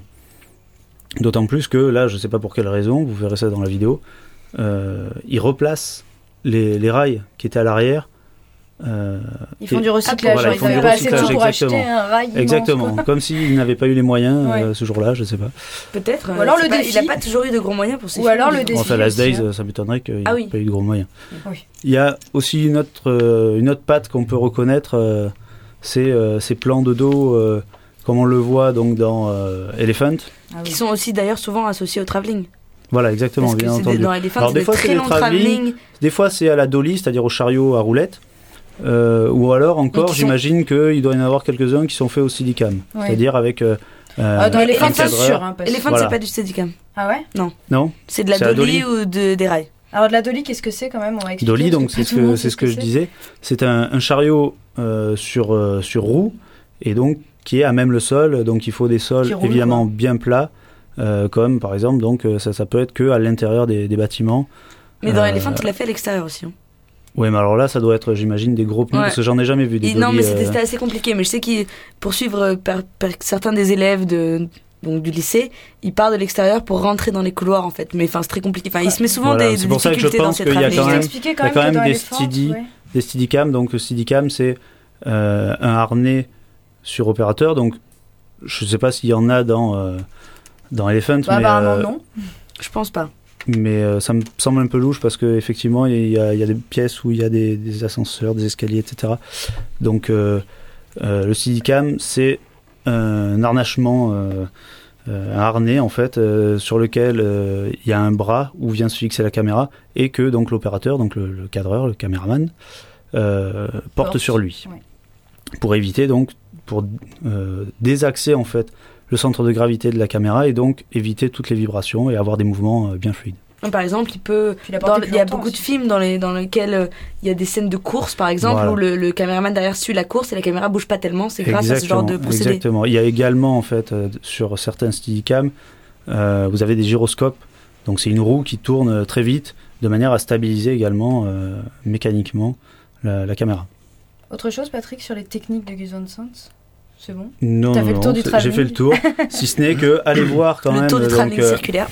D'autant plus que là, je ne sais pas pour quelle raison, vous verrez ça dans la vidéo, euh, il replace les, les rails qui étaient à l'arrière. Euh, ils font et, du recyclage, voilà, ils font du pas assez de recyclage, sous pour exactement. acheter un rail Exactement, immense, comme s'ils n'avaient pas eu les moyens ouais. euh, ce jour-là, je sais pas. Peut-être. Ou alors euh, le pas, défi. Il n'a pas toujours eu de gros moyens pour ses Ou films. alors le défi. Enfin, Last aussi, Days, hein. ça m'étonnerait qu'il n'y ah ait oui. pas eu de gros moyens. Oui. Il y a aussi une autre, euh, une autre patte qu'on peut reconnaître, euh, c'est euh, ces plans de dos, euh, comme on le voit donc dans euh, Elephant. Ah oui. Qui sont aussi d'ailleurs souvent associés au travelling. Voilà, exactement, Parce que bien c'est entendu. Des, dans Elephant, Alors c'est des des fois très c'est des longs travelling, travelling. des fois c'est à la dolly, c'est-à-dire au chariot à roulettes. Euh, ou alors encore, j'imagine sont... qu'il doit y en avoir quelques-uns qui sont faits au Steadicam, ouais. c'est-à-dire avec. Euh, ah, dans Elephant, c'est sûr. Hein, Elephant, voilà. c'est pas du Steadicam. Ah ouais? Non. Non. C'est de la dolly, dolly ou de, des rails. Alors de la dolly, qu'est-ce que c'est quand même? On va expliquer. Dolly, donc c'est ce que c'est ce que, que je disais. C'est un, un chariot euh, sur euh, sur roue et donc qui est à même le sol. Donc il faut des sols roule, évidemment quoi. bien plats, euh, comme par exemple donc ça ça peut être que à l'intérieur des, des bâtiments. Mais dans euh, Elephant, il l'a fait à l'extérieur aussi. Hein. Oui, mais alors là, ça doit être, j'imagine, des gros pneus, ouais. parce que j'en ai jamais vu des dolly, Non, mais c'était, euh... c'était assez compliqué. Mais je sais qu'il pour suivre par, par certains des élèves de donc du lycée, il part de l'extérieur pour rentrer dans les couloirs en fait. Mais enfin, c'est très compliqué. Enfin, il se met souvent voilà, des, c'est des pour difficultés ça que je dans pense ces qu'il y a quand même, il y a quand même des steady, ouais. des steadicam. Donc le steadicam, c'est euh, un harnais sur opérateur. Donc je sais pas s'il y en a dans euh, dans Elephant, bah, mais apparemment euh, non. Je pense pas. Mais euh, ça me semble un peu louche parce qu'effectivement, il y, a, il y a des pièces où il y a des, des ascenseurs, des escaliers, et cetera. Donc, euh, euh, le Steadicam, c'est un harnachement, euh, euh, un harnais, en fait, euh, sur lequel euh, il y a un bras où vient se fixer la caméra et que donc l'opérateur, donc le, le cadreur, le caméraman, euh, porte, porte sur lui. Ouais. Pour éviter, donc, pour euh, désaxer, en fait, le centre de gravité de la caméra et donc éviter toutes les vibrations et avoir des mouvements bien fluides. Par exemple, il peut. Dans, il y a beaucoup aussi. de films dans, les, dans lesquels euh, il y a des scènes de course, par exemple, voilà. où le, le caméraman derrière suit la course et la caméra bouge pas tellement. C'est grâce exactement, à ce genre de procédé. Exactement. Il y a également, en fait, euh, sur certains Steadicam, euh, vous avez des gyroscopes. Donc, c'est une roue qui tourne très vite de manière à stabiliser également euh, mécaniquement la, la caméra. Autre chose, Patrick, sur les techniques de Gus Van Sant? C'est bon? Non, T'as non, fait le tour non, du travelling. J'ai fait le tour. Si ce n'est que allez voir quand le même. Le tour du travelling euh, circulaire.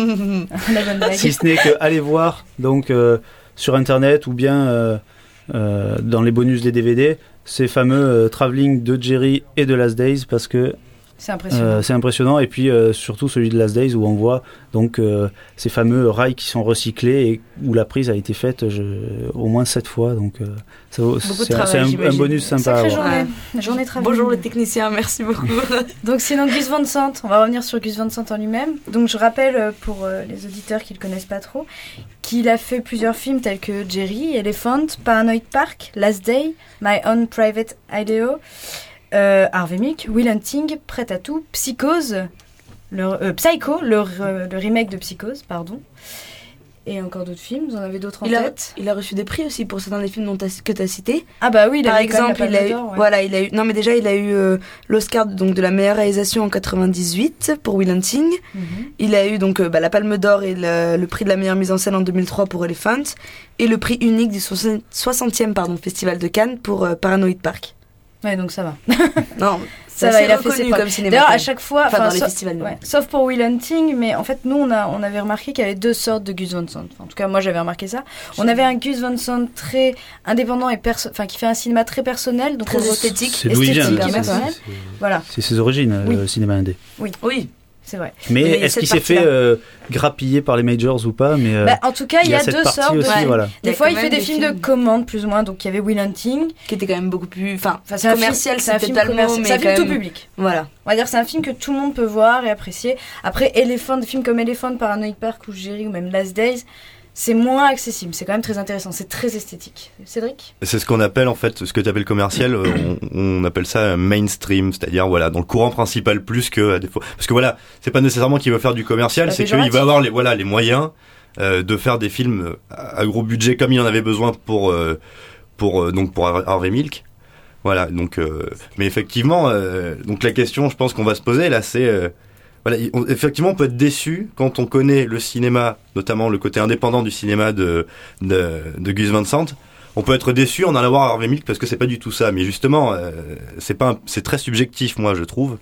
La bonne blague. Si ce n'est que allez voir donc euh, sur internet ou bien euh, euh, dans les bonus des D V D ces fameux euh, travelling de Jerry et de Last Days parce que c'est impressionnant. Euh, c'est impressionnant et puis euh, surtout celui de Last Days où on voit donc euh, ces fameux rails qui sont recyclés et où la prise a été faite je, au moins sept fois donc euh, ça, c'est, travail, c'est un, un bonus sympa. Sacrée journée. Ouais. Journée de travail. Bonjour les techniciens, merci beaucoup. Donc sinon Gus Van Sant, on va revenir sur Gus Van Sant en lui-même. Donc je rappelle pour euh, les auditeurs qui le connaissent pas trop qu'il a fait plusieurs films tels que Jerry, Elephant, Paranoid Park, Last Day, My Own Private Idaho. Euh, Harvey Milk, Will Hunting, Prêt à tout, Psychose, le, euh, Psycho, le, euh, le remake de Psychose, pardon, et encore d'autres films. Vous en avez d'autres en il a, tête? Il a reçu des prix aussi pour certains des films dont t'as, que tu as cités. Ah bah oui, il a par eu exemple, il a eu, ouais. voilà, il a eu, non mais déjà il a eu euh, l'Oscar donc de la meilleure réalisation en quatre-vingt-dix-huit pour Will Hunting. Mm-hmm. Il a eu donc euh, bah, la Palme d'Or et le, le prix de la meilleure mise en scène en deux mille trois pour Elephant et le prix unique du soixantième pardon festival de Cannes pour euh, Paranoid Park. Ouais, donc ça va. Non, ça va, il a fait ses preuves. D'ailleurs, à chaque fois, enfin, dans les sauf, festivals, ouais, sauf pour Will Hunting, mais en fait, nous, on, a, on avait remarqué qu'il y avait deux sortes de Gus Van Sant. Enfin, en tout cas, moi, j'avais remarqué ça. On avait un Gus Van Sant très indépendant et perso- enfin, qui fait un cinéma très personnel, donc très on esthétique, c'est d'où il vient, esthétique c'est, et personnel. c'est, c'est, voilà. C'est ses origines, oui. le cinéma indé. Oui, oui. C'est vrai. Mais, mais est-ce qu'il s'est fait euh, grappiller par les majors ou pas mais, euh, bah, en tout cas, il y a, y a deux sortes. Aussi, ouais. voilà. Des fois, il fait des, des films, films de commande, plus ou moins. Donc, il y avait Will Hunting, qui était quand même beaucoup plus. Enfin, c'est commercial, c'est un film commercial. C'est un film tout public. Voilà. On va dire, c'est un film que tout le monde peut voir et apprécier. Après, Elephant, des films comme Elephant, Paranoid Park ou Jerry ou même Last Days, c'est moins accessible. C'est quand même très intéressant. C'est très esthétique. Cédric ? C'est ce qu'on appelle, en fait, ce que tu appelles commercial, on, on appelle ça mainstream, c'est-à-dire, voilà, dans le courant principal plus que à défaut. Parce que voilà, c'est pas nécessairement qu'il veut faire du commercial, c'est qu'il va avoir les, voilà, les moyens euh, de faire des films à gros budget comme il en avait besoin pour, euh, pour, euh, donc pour Harvey Milk. Voilà, donc, euh, mais effectivement, euh, donc la question, je pense qu'on va se poser là, c'est, euh, voilà, on, effectivement, on peut être déçu quand on connaît le cinéma, notamment le côté indépendant du cinéma de, de, de Gus Van Sant. on peut être déçu en allant voir Harvey Milk parce que c'est pas du tout ça. Mais justement, euh, c'est pas, un, c'est très subjectif, moi, je trouve.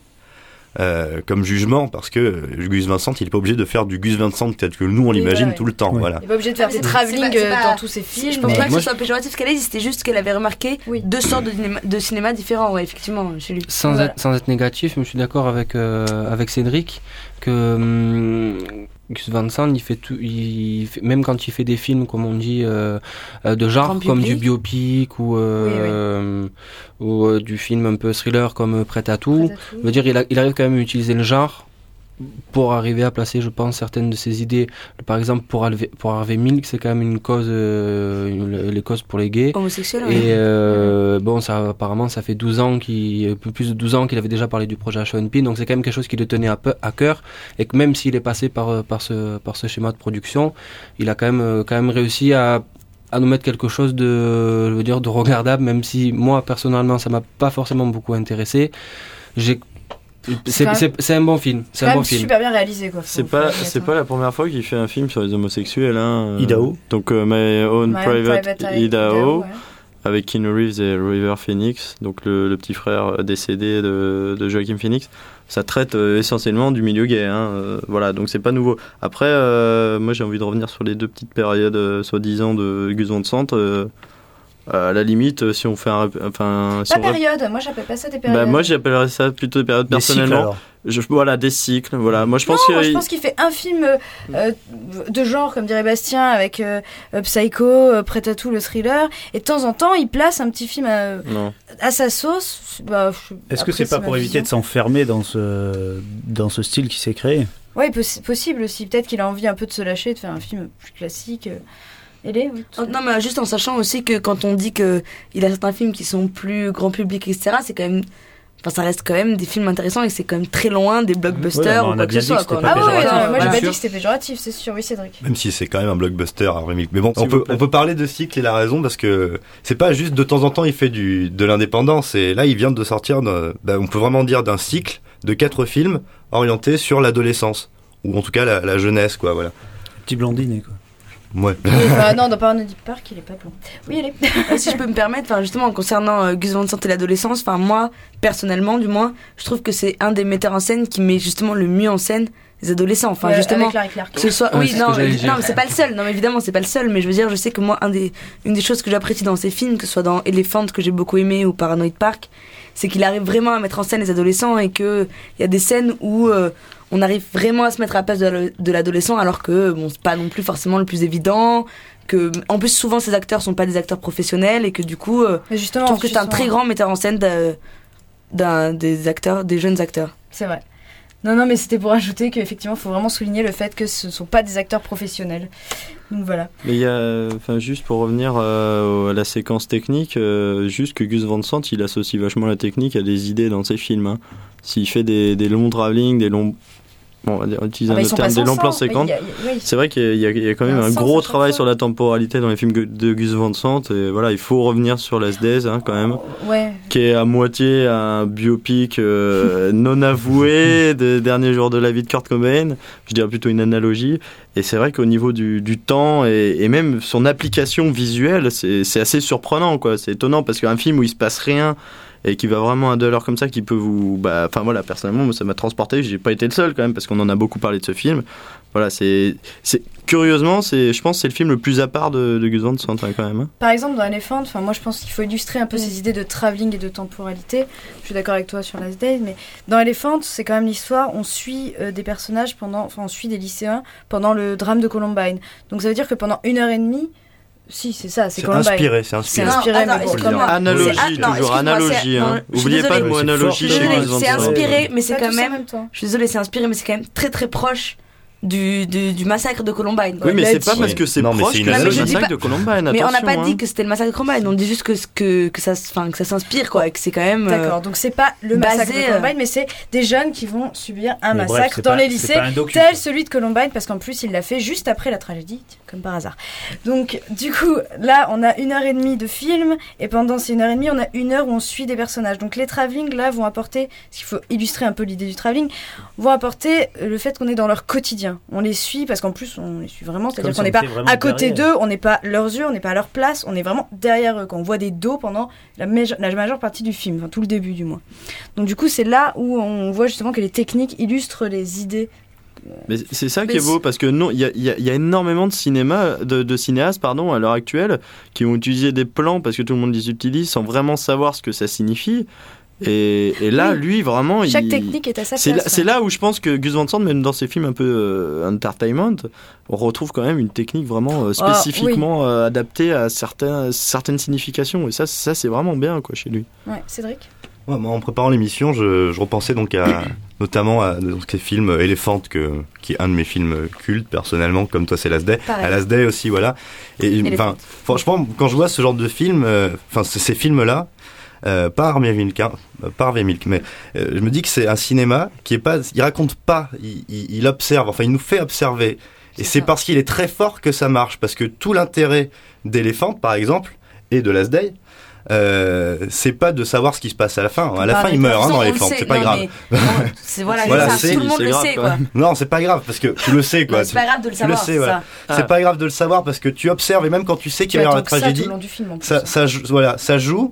Euh, comme jugement, parce que Gus Van Sant, il est pas obligé de faire du Gus Van Sant peut-être que nous on oui, l'imagine voilà, tout le temps. Oui. Voilà. Il est pas obligé de faire des travelling dans tous ses films. Je pense mais... pas que ce soit péjoratif ce qu'elle a dit, c'était juste qu'elle avait remarqué oui. deux sortes de cinéma, de cinéma différents, ouais, effectivement, chez lui. Sans, voilà. être, sans être négatif, je suis d'accord avec, euh, avec Cédric que hum, Gus Van Sant, il fait tout, il fait, même quand il fait des films, comme on dit, euh, euh, de genre, comme du biopic ou, euh, oui, oui. ou euh, du film un peu thriller comme Prêt à tout. Prêt à tout. Je veux dire, il, a, il arrive quand même à utiliser le genre pour arriver à placer, je pense, certaines de ses idées. Par exemple, pour Harvey, pour Harvey Milk, c'est quand même une cause, euh, une, les causes pour les gays. Homosexuels, Et euh, bon, ça, apparemment, ça fait douze ans qu'il, plus de douze ans qu'il avait déjà parlé du projet H one P, donc c'est quand même quelque chose qui le tenait à, peu, à cœur, et que même s'il est passé par, par ce, par ce schéma de production, il a quand même, quand même réussi à, à nous mettre quelque chose de, je veux dire, de regardable, même si moi, personnellement, ça m'a pas forcément beaucoup intéressé. J'ai C'est, c'est, c'est un bon film. C'est, c'est un bon film. Super bien réalisé, quoi. C'est pas, c'est pas la première fois qu'il fait un film sur les homosexuels, hein. Idaho. Donc, uh, My Own My Private, Private Idaho, Idaho ouais. avec Keanu Reeves et River Phoenix, donc le, le petit frère décédé de, de Joaquin Phoenix. Ça traite euh, essentiellement du milieu gay, hein. Euh, voilà, donc c'est pas nouveau. Après, euh, moi j'ai envie de revenir sur les deux petites périodes, euh, soi-disant, de Gus Van Sant. Euh, à la limite, si on fait un, enfin, si pas on période. Rep... Moi, j'appelle pas ça des périodes. Bah, moi, j'appellerais ça plutôt des périodes des personnellement. Cycles, je, voilà, des cycles. Voilà. Moi, je pense non, que moi, je pense qu'il fait un film euh, de genre, comme dirait Bastien, avec euh, Psycho, euh, Prêt à tout, le thriller, et de temps en temps, il place un petit film à, à sa sauce. Bah, je... Est-ce Après, que c'est pas pour éviter de s'enfermer dans ce dans ce style qui s'est créé? Oui, poss- possible aussi. Peut-être qu'il a envie un peu de se lâcher, de faire un film plus classique. Euh... Les, oui, non mais juste en sachant aussi que quand on dit que il a certains films qui sont plus grand public etc, c'est quand même, enfin ça reste quand même des films intéressants et c'est quand même très loin des blockbusters ouais, ou quoi que ce soit quoi. Ah oui, ouais, non, moi j'ai pas dit que c'était péjoratif, c'est sûr. Oui, Cédric. Même si c'est quand même un blockbuster Harvey Milk, mais bon, on peut on peut parler de cycle, il a raison, parce que c'est pas juste de temps en temps il fait du de l'indépendance, et là il vient de sortir de, bah, on peut vraiment dire d'un cycle de quatre films orientés sur l'adolescence, ou en tout cas la, la jeunesse, quoi, voilà. Petit blondinet, quoi. Ouais. Oui, bah, non, dans Paranoid Park, il est pas blond. Oui, allez. Si je peux me permettre, enfin justement, concernant euh, Gus Van Sant et l'adolescence, enfin moi, personnellement, du moins, je trouve que c'est un des metteurs en scène qui met justement le mieux en scène les adolescents. Enfin, ouais, justement, que ce soit, ouais, oui, non, mais, non, mais c'est pas le seul. Non, mais évidemment, c'est pas le seul. Mais je veux dire, je sais que moi, un des, une des choses que j'apprécie dans ces films, que ce soit dans Elephant que j'ai beaucoup aimé ou Paranoid Park, c'est qu'il arrive vraiment à mettre en scène les adolescents et que il y a des scènes où euh, on arrive vraiment à se mettre à la place de, de l'adolescent, alors que bon, c'est pas non plus forcément le plus évident. Que, en plus, souvent, ces acteurs sont pas des acteurs professionnels et que du coup, euh, je trouve que c'est un très grand metteur en scène de, d'un, des acteurs, des jeunes acteurs. C'est vrai. Non, non, mais c'était pour ajouter qu'effectivement, il faut vraiment souligner le fait que ce ne sont pas des acteurs professionnels. Donc voilà. Mais il y a, enfin, juste pour revenir euh, à la séquence technique, euh, juste que Gus Van Sant, il associe vachement la technique à des idées dans ses films. Hein. S'il fait des, des longs travelling, des longs... Bon, on va dire, utiliser ah bah un autre terme, des longs plans séquences. Oui. C'est vrai qu'il y a, il y a quand même un, un gros travail sur la temporalité dans les films de Gus Van Sant. Et voilà, il faut revenir sur Last Days, hein, quand même. Ouais. Qui est à moitié un biopic euh, non avoué des derniers jours de la vie de Kurt Cobain. Je dirais plutôt une analogie. Et c'est vrai qu'au niveau du, du temps et, et même son application visuelle, c'est, c'est assez surprenant, quoi. C'est étonnant parce qu'un film où il se passe rien et qui va vraiment à deux heures comme ça, qui peut vous... Bah, enfin voilà, personnellement, moi, ça m'a transporté, j'ai pas été le seul quand même, parce qu'on en a beaucoup parlé de ce film. Voilà, c'est... c'est curieusement, c'est, je pense que c'est le film le plus à part de, de Gus Van Sant, hein, quand même. Hein. Par exemple, dans Elephant, moi je pense qu'il faut illustrer un peu ces idées de travelling et de temporalité. Je suis d'accord avec toi sur Last Days, mais dans Elephant, c'est quand même l'histoire, on suit euh, des personnages pendant... Enfin, on suit des lycéens pendant le drame de Columbine. Donc ça veut dire que pendant une heure et demie, si, c'est ça, c'est, c'est Columbine. Inspiré, c'est inspiré. C'est inspiré, non, mais bon, comment analogie, c'est, ah, toujours analogie. Hein. Oubliez pas le mot analogie. C'est, désolée, c'est inspiré, mais c'est pas quand même. Je suis désolée, c'est inspiré, mais c'est quand même très très proche. Du, du, du massacre de Columbine. Quoi. Oui, mais c'est pas parce que c'est non, proche que c'est le massacre pas... de Columbine. Mais on n'a pas hein. dit que c'était le massacre de Columbine. On dit juste que que que ça, enfin que ça s'inspire quoi, et que c'est quand même. D'accord. Donc c'est pas le massacre basé, de Columbine, mais c'est des jeunes qui vont subir un mais massacre bref, dans pas, les lycées, docu, tel quoi. celui de Columbine, parce qu'en plus il l'a fait juste après la tragédie, comme par hasard. Donc du coup, là, on a une heure et demie de film, et pendant ces une heure et demie, on a une heure où on suit des personnages. Donc les travelling là vont apporter, parce qu'il faut illustrer un peu l'idée du travelling, vont apporter le fait qu'on est dans leur quotidien. bien. On les suit parce qu'en plus on les suit vraiment, c'est-à-dire Comme qu'on si n'est on pas était vraiment à côté derrière. d'eux, on n'est pas leurs yeux, on n'est pas à leur place, on est vraiment derrière eux. Quand on voit des dos pendant la, maje- la majeure partie du film, enfin tout le début du moins. Donc du coup c'est là où on voit justement que les techniques illustrent les idées. Mais c'est ça Mais qui est beau, parce que non, il y a, y a- y a énormément de cinéma, de, de cinéastes pardon, à l'heure actuelle, qui ont utilisé des plans parce que tout le monde les utilise sans vraiment savoir ce que ça signifie. Et, et là, Oui. lui, vraiment, Chaque il- technique est à sa c'est place. là, c'est là où je pense que Gus Van Sant, même dans ses films un peu euh, entertainment, on retrouve quand même une technique vraiment euh, spécifiquement Ah, oui. euh, adaptée à certains, certaines significations. Et ça, ça c'est vraiment bien quoi, chez lui. Ouais, Cédric. Ouais, moi, en préparant l'émission, je, je repensais donc à, notamment à donc, ces films Elephant, que, qui est un de mes films cultes personnellement, comme toi c'est Last Day. Pareil. À Last Day aussi, voilà. Et enfin, franchement, quand je vois ce genre de film, enfin euh, ces films-là, euh, pas Harvey Milk, hein, pas Harvey Milk, mais euh, je me dis que c'est un cinéma qui est pas, il raconte pas, il, il, il observe, enfin il nous fait observer. Et c'est parce qu'il est très fort que ça marche, parce que tout l'intérêt d'Elephant, par exemple, et de Last Day. Euh, c'est pas de savoir ce qui se passe à la fin. À la fin, il meurt hein, dans les fentes. C'est pas non, grave. Mais, non, c'est voilà, Voilà, ça, c'est- tout le monde c'est le grave, sait quoi. quoi. Non, c'est pas grave parce que tu le sais quoi. Non, c'est pas grave de le Tu savoir, sais, c'est ouais. ça. C'est Ah. pas grave de le savoir parce que tu observes et même quand tu sais qu'il va y avoir la attends que ça tragédie, tout le long du film, en plus. ça, ça, joue- voilà, ça joue.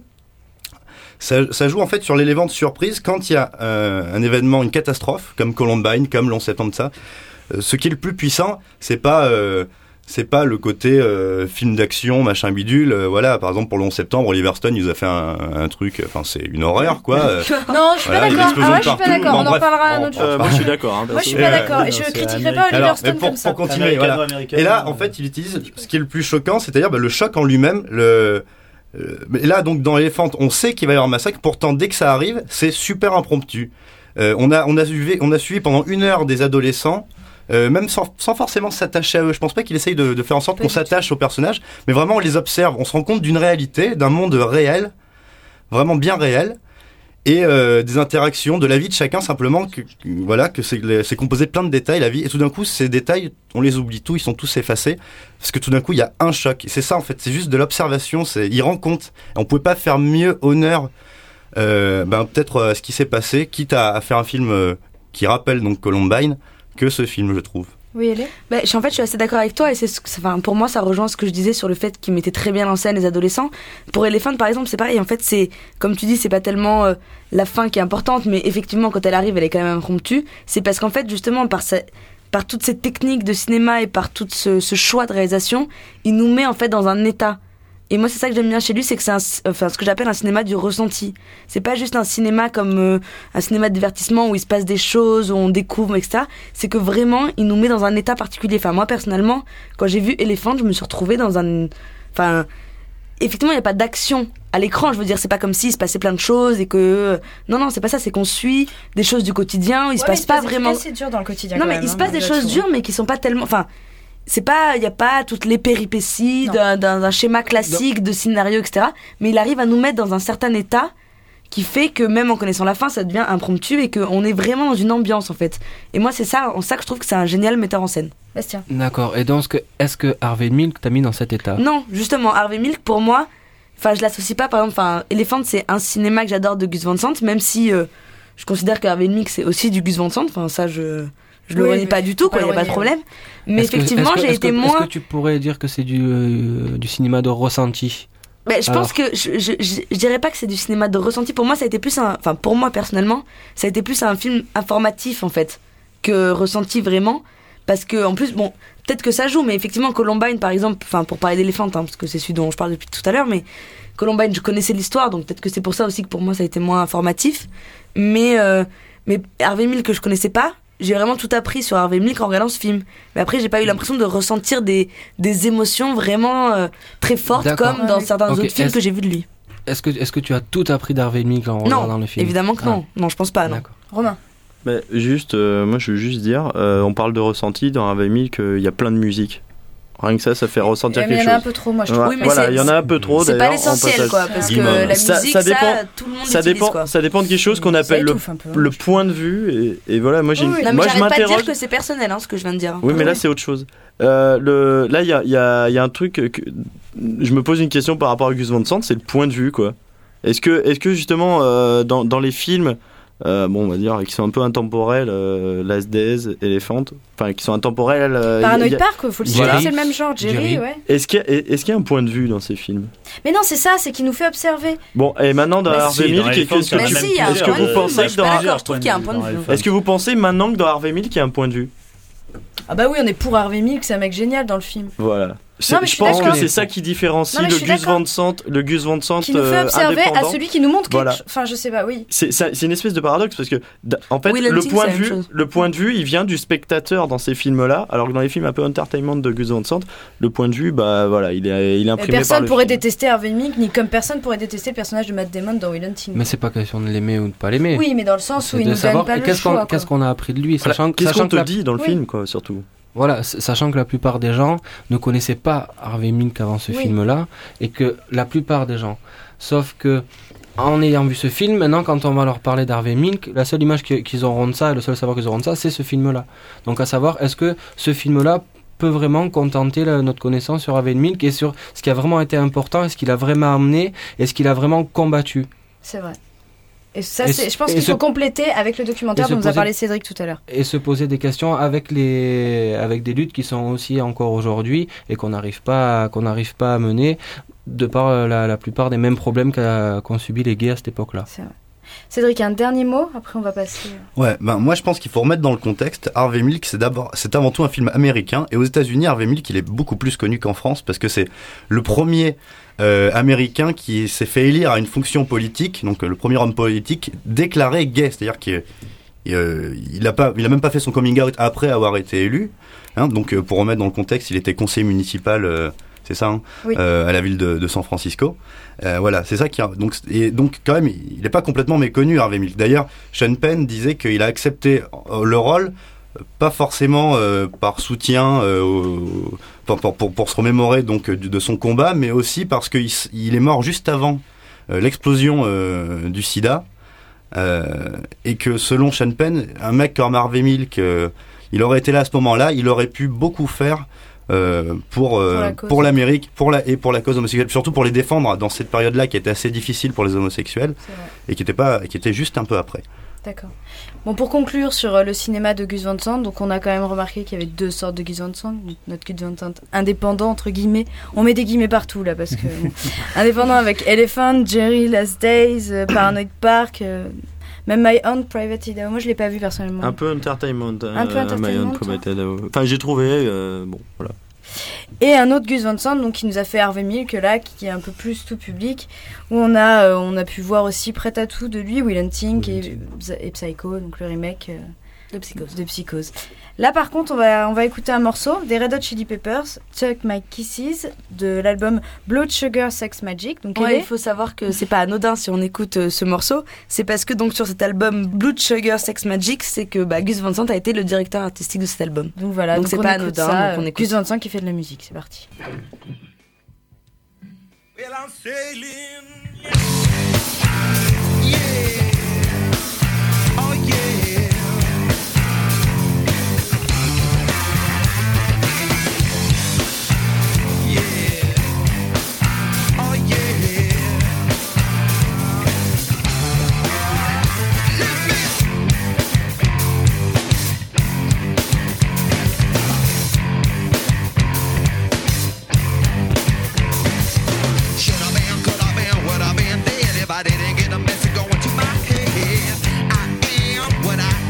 Ça, ça joue en fait sur l'élément de surprise quand il y a euh, un événement, une catastrophe comme Columbine, comme l'onze septembre, ça. Euh, ce qui est le plus puissant, c'est pas euh, c'est pas le côté euh, film d'action, machin bidule. euh, voilà, par exemple pour l'onze septembre, Oliver Stone, il nous a fait un, un truc. Enfin, c'est une horreur, quoi. euh, Non, je suis Voilà, pas il y a d'accord. des Ah ouais, je suis explosions pas partout. d'accord. Bon, On en bref, parlera un bon, autre bon, jour. Euh, moi, je suis d'accord. Hein, Moi, je suis perso. pas Euh, d'accord. Et non, je c'est critiquerai américain. pas Oliver Alors, mais Stone pour, comme ça. pour continuer, Américano- voilà. américaine. Et là, en fait, il utilise ce qui est le plus choquant, c'est-à-dire bah, le choc en lui-même. Le euh, mais là, donc dans Elephant, on sait qu'il va y avoir un massacre. Pourtant, dès que ça arrive, c'est super impromptu. Euh, on a, on a suivi, on a suivi pendant une heure des adolescents. Euh, même sans, sans forcément s'attacher à eux. Je pense pas qu'il essaye de, de faire en sorte qu'on s'attache aux personnages, mais vraiment on les observe, on se rend compte d'une réalité, d'un monde réel, vraiment bien réel, et euh, des interactions, de la vie de chacun simplement, que, que- voilà, que c'est, c'est composé de plein de détails, la vie, et tout d'un coup ces détails, on les oublie tous, ils sont tous effacés, parce que tout d'un coup il y a un choc, et c'est ça en fait, c'est juste de l'observation, c'est, il rend compte, et on pouvait pas faire mieux honneur, euh, ben, peut-être à ce qui s'est passé, quitte à, à faire un film euh, qui rappelle donc Columbine, que ce film, je trouve. Oui, elle est. Bah, je- en fait, je suis assez d'accord avec toi et c'est, ce que- enfin, pour moi, ça rejoint ce que je disais sur le fait qu'ils mettaient très bien en scène les adolescents. Pour Elephant, par exemple, c'est pareil. En fait, c'est, comme tu dis, c'est pas tellement euh, la fin qui est importante, mais effectivement, quand elle arrive, elle est quand même impromptue. C'est parce qu'en fait, justement, par sa- par toutes ces techniques de cinéma et par tout ce, ce choix de réalisation, il nous met en fait dans un état. Et moi, c'est ça que j'aime bien chez lui, c'est que c'est un, enfin, ce que j'appelle un cinéma du ressenti. C'est pas juste un cinéma comme euh, un cinéma de divertissement où il se passe des choses, où on découvre, et cetera. C'est que vraiment, il nous met dans un état particulier. Enfin, moi, personnellement, quand j'ai vu Elephant, je me suis retrouvée dans un... Enfin, effectivement, il n'y a pas d'action à l'écran. Je veux dire, c'est pas comme s'il se passait plein de choses et que... Non, non, c'est pas ça. C'est qu'on suit des choses du quotidien. Il se Ouais, mais passe pas des vraiment... trucs assez durs dans le quotidien. Non, quand mais même, il se hein, passe des malgré choses tout. dures, mais qui sont pas tellement... Enfin, c'est pas... Il n'y a pas toutes les péripéties d'un, d'un, d'un schéma classique de scénario, et cetera. Mais il arrive à nous mettre dans un certain état qui fait que même en connaissant la fin, ça devient impromptu et qu'on est vraiment dans une ambiance, en fait. Et moi, c'est ça, en ça que je trouve que c'est un génial metteur en scène. Bastien. D'accord. Et donc, est-ce que Harvey Milk t'a mis dans cet état? Non, justement, Harvey Milk, pour moi, enfin, je l'associe pas, par exemple, enfin, Elephant, c'est un cinéma que j'adore de Gus Van Sant, même si euh, je considère que Harvey Milk, c'est aussi du Gus Van Sant, enfin, ça, je, je le Oui, renie mais pas du tout, faut quoi, pas il n'y a pas le de renier, problème. Mais Est-ce que- effectivement, est-ce que- j'ai est-ce été que- moins... Est-ce que tu pourrais dire que c'est du, euh, du cinéma de ressenti? Ben, je Alors. pense que je, je, je, je dirais pas que c'est du cinéma de ressenti. Pour moi, ça a été plus un, enfin pour moi personnellement, ça a été plus un film informatif en fait que ressenti vraiment, parce que en plus bon, peut-être que ça joue, mais effectivement Columbine par exemple, enfin pour parler d'Elephant, hein, parce que c'est celui dont je parle depuis tout à l'heure, mais Columbine, je connaissais l'histoire, donc peut-être que c'est pour ça aussi que pour moi ça a été moins informatif. Mais euh, mais Harvey Milk que je connaissais pas. J'ai vraiment tout appris sur Harvey Milk en regardant ce film. Mais après, j'ai pas eu l'impression de ressentir des, des émotions vraiment euh, très fortes, D'accord. comme dans certains Ok, autres films est-ce- que j'ai vus de lui. Est-ce que, est-ce que tu as tout appris d'Harvey Milk en regardant Non, le film? évidemment que non. Ah. Non, je pense pas, non. D'accord. Romain. Mais juste, euh, moi je veux juste dire, euh, on parle de ressenti dans Harvey Milk, il y a plein de musique. Rien que ça, ça fait ressentir Eh, mais quelque il y en a un chose. peu trop, moi, je trouve. Ouais, Oui, mais voilà, c'est- il y en a un peu trop. C'est pas d'ailleurs, l'essentiel, en passage. quoi, parce que Guimauve. la Ça- musique, ça ça, dépend, tout le monde ça l'utilise, dépend, quoi. ça dépend de quelque chose qu'on Ça appelle le, étouffe un peu, hein, le point de vue. Et, et voilà, moi j'ai, Non, mais moi je j'arrête pas de dire m'interroge. que c'est personnel, hein, ce que je viens de dire. Oui, mais là c'est autre chose. Euh, le, là, il y a, il y, a, il y a un truc que je me pose une question par rapport à Gus Van Sant, c'est le point de vue, quoi. Est-ce que, est-ce que justement euh, dans, dans les films Euh, bon, on va dire, qui sont un peu intemporels, euh, Last Days, Elephant, enfin, qui sont intemporels. Euh, Paranoid y a... Park, faut le citer, voilà. C'est le même genre, Jerry, Jerry. ouais. Est-ce qu'il, y a, est-ce qu'il y a un point de vue dans ces films ? Mais non, c'est ça, c'est qu'il nous fait observer. Bon, et maintenant dans Harvey Milk, est-ce que, si, est-ce que vous pensez que dans Harvey je trouve qu'il y a un point de vue. Est-ce que vous pensez maintenant que dans Harvey Milk, il y a un point de vue ? Ah bah oui, on est pour Harvey Milk, c'est un mec génial dans le film. Voilà. Non, je, je pense que c'est ça qui différencie non, le, Gus Van Sant, le Gus Van Sant qui nous fait observer euh, à celui qui nous montre quelque voilà. chose. Enfin, je sais pas, oui. C'est, c'est une espèce de paradoxe parce que, en fait, Will le Hunting, point de vue, le point de vue, il vient du spectateur dans ces films-là, alors que dans les films un peu entertainment de Gus Van Sant, le point de vue, bah voilà, il est, il est imprimé personne par le pourrait film. détester Harvey Milk, ni comme personne pourrait détester le personnage de Matt Damon dans Will Hunting. Mais c'est pas question de l'aimer ou de pas l'aimer. Oui, mais dans le sens où il nous donne pas le qu'est-ce choix. Qu'on, qu'est-ce qu'on a appris de lui, sachant, qu'est-ce sachant qu'on te la... dit dans le oui. film, quoi, surtout. Voilà, sachant que la plupart des gens ne connaissaient pas Harvey Milk avant ce oui. film-là, et que la plupart des gens, sauf que en ayant vu ce film, maintenant quand on va leur parler d'Harvey Milk, la seule image qu'ils auront de ça, et le seul savoir qu'ils auront de ça, c'est ce film-là. Donc à savoir, est-ce que ce film-là peut vraiment contenter la, notre connaissance sur Harvey Milk et sur ce qui a vraiment été important, et ce qu'il a vraiment amené, et ce qu'il a vraiment combattu. C'est vrai. Et ça, et c'est, je pense qu'il faut se, compléter avec le documentaire dont nous a parlé Cédric tout à l'heure. Et se poser des questions avec, les, avec des luttes qui sont aussi encore aujourd'hui et qu'on n'arrive pas, qu'on n'arrive pas à mener de par la, la plupart des mêmes problèmes qu'a, qu'ont subi les gays à cette époque-là. C'est vrai. Cédric, un dernier mot, après on va passer... Ouais, ben moi je pense qu'il faut remettre dans le contexte, Harvey Milk c'est, d'abord, c'est avant tout un film américain, et aux États-Unis Harvey Milk il est beaucoup plus connu qu'en France, parce que c'est le premier euh, américain qui s'est fait élire à une fonction politique, donc euh, le premier homme politique déclaré gay, c'est-à-dire qu'il euh, il a, pas, il a même pas fait son coming out après avoir été élu, hein, donc euh, pour remettre dans le contexte, il était conseiller municipal... Euh, c'est ça, hein, oui. euh, à la ville de, de San Francisco. Euh, voilà, c'est ça qui a, donc et donc quand même, il n'est pas complètement méconnu, Harvey Milk. D'ailleurs, Sean Penn disait qu'il a accepté le rôle, pas forcément euh, par soutien, euh, pour, pour, pour, pour se remémorer donc de, de son combat, mais aussi parce qu'il il est mort juste avant euh, l'explosion euh, du SIDA, euh, et que selon Sean Penn, un mec comme Harvey Milk, euh, il aurait été là à ce moment-là, il aurait pu beaucoup faire. Euh, pour euh, pour, pour l'Amérique, pour la et pour la cause homosexuelle, surtout pour les défendre dans cette période-là qui était assez difficile pour les homosexuels et qui était pas, qui était juste un peu après. D'accord. Bon, pour conclure sur le cinéma de Gus Van Sant, donc on a quand même remarqué qu'il y avait deux sortes de Gus Van Sant. Notre Gus Van Sant indépendant entre guillemets, on met des guillemets partout là parce que bon, indépendant avec Elephant, Jerry, Last Days, euh, Paranoid Park. Euh, Même My Own Private Idaho, moi je l'ai pas vu personnellement. Un peu entertainment. Un peu entertainment. My Own Private Idaho. Enfin, j'ai trouvé. Euh, bon, voilà. Et un autre Gus Van Sant, donc qui nous a fait Harvey Milk là, qui est un peu plus tout public, où on a, euh, on a pu voir aussi Prêt à tout de lui, Will Hunting et, et Psycho, donc le remake euh, de Psychose. De Psychose. Là par contre, on va, on va écouter un morceau des Red Hot Chili Peppers, Tuck My Kisses, de l'album Blood Sugar Sex Magic. Donc ouais, il faut savoir que c'est pas anodin si on écoute euh, ce morceau, c'est parce que donc sur cet album Blood Sugar Sex Magic, c'est que bah, Gus Van Sant a été le directeur artistique de cet album. Donc voilà, donc, donc c'est pas anodin. Ça, donc on écoute Gus Van Sant qui fait de la musique, c'est parti. Well, I'm sailing. Yeah. Oh yeah. I didn't get a message going to my head. I am what I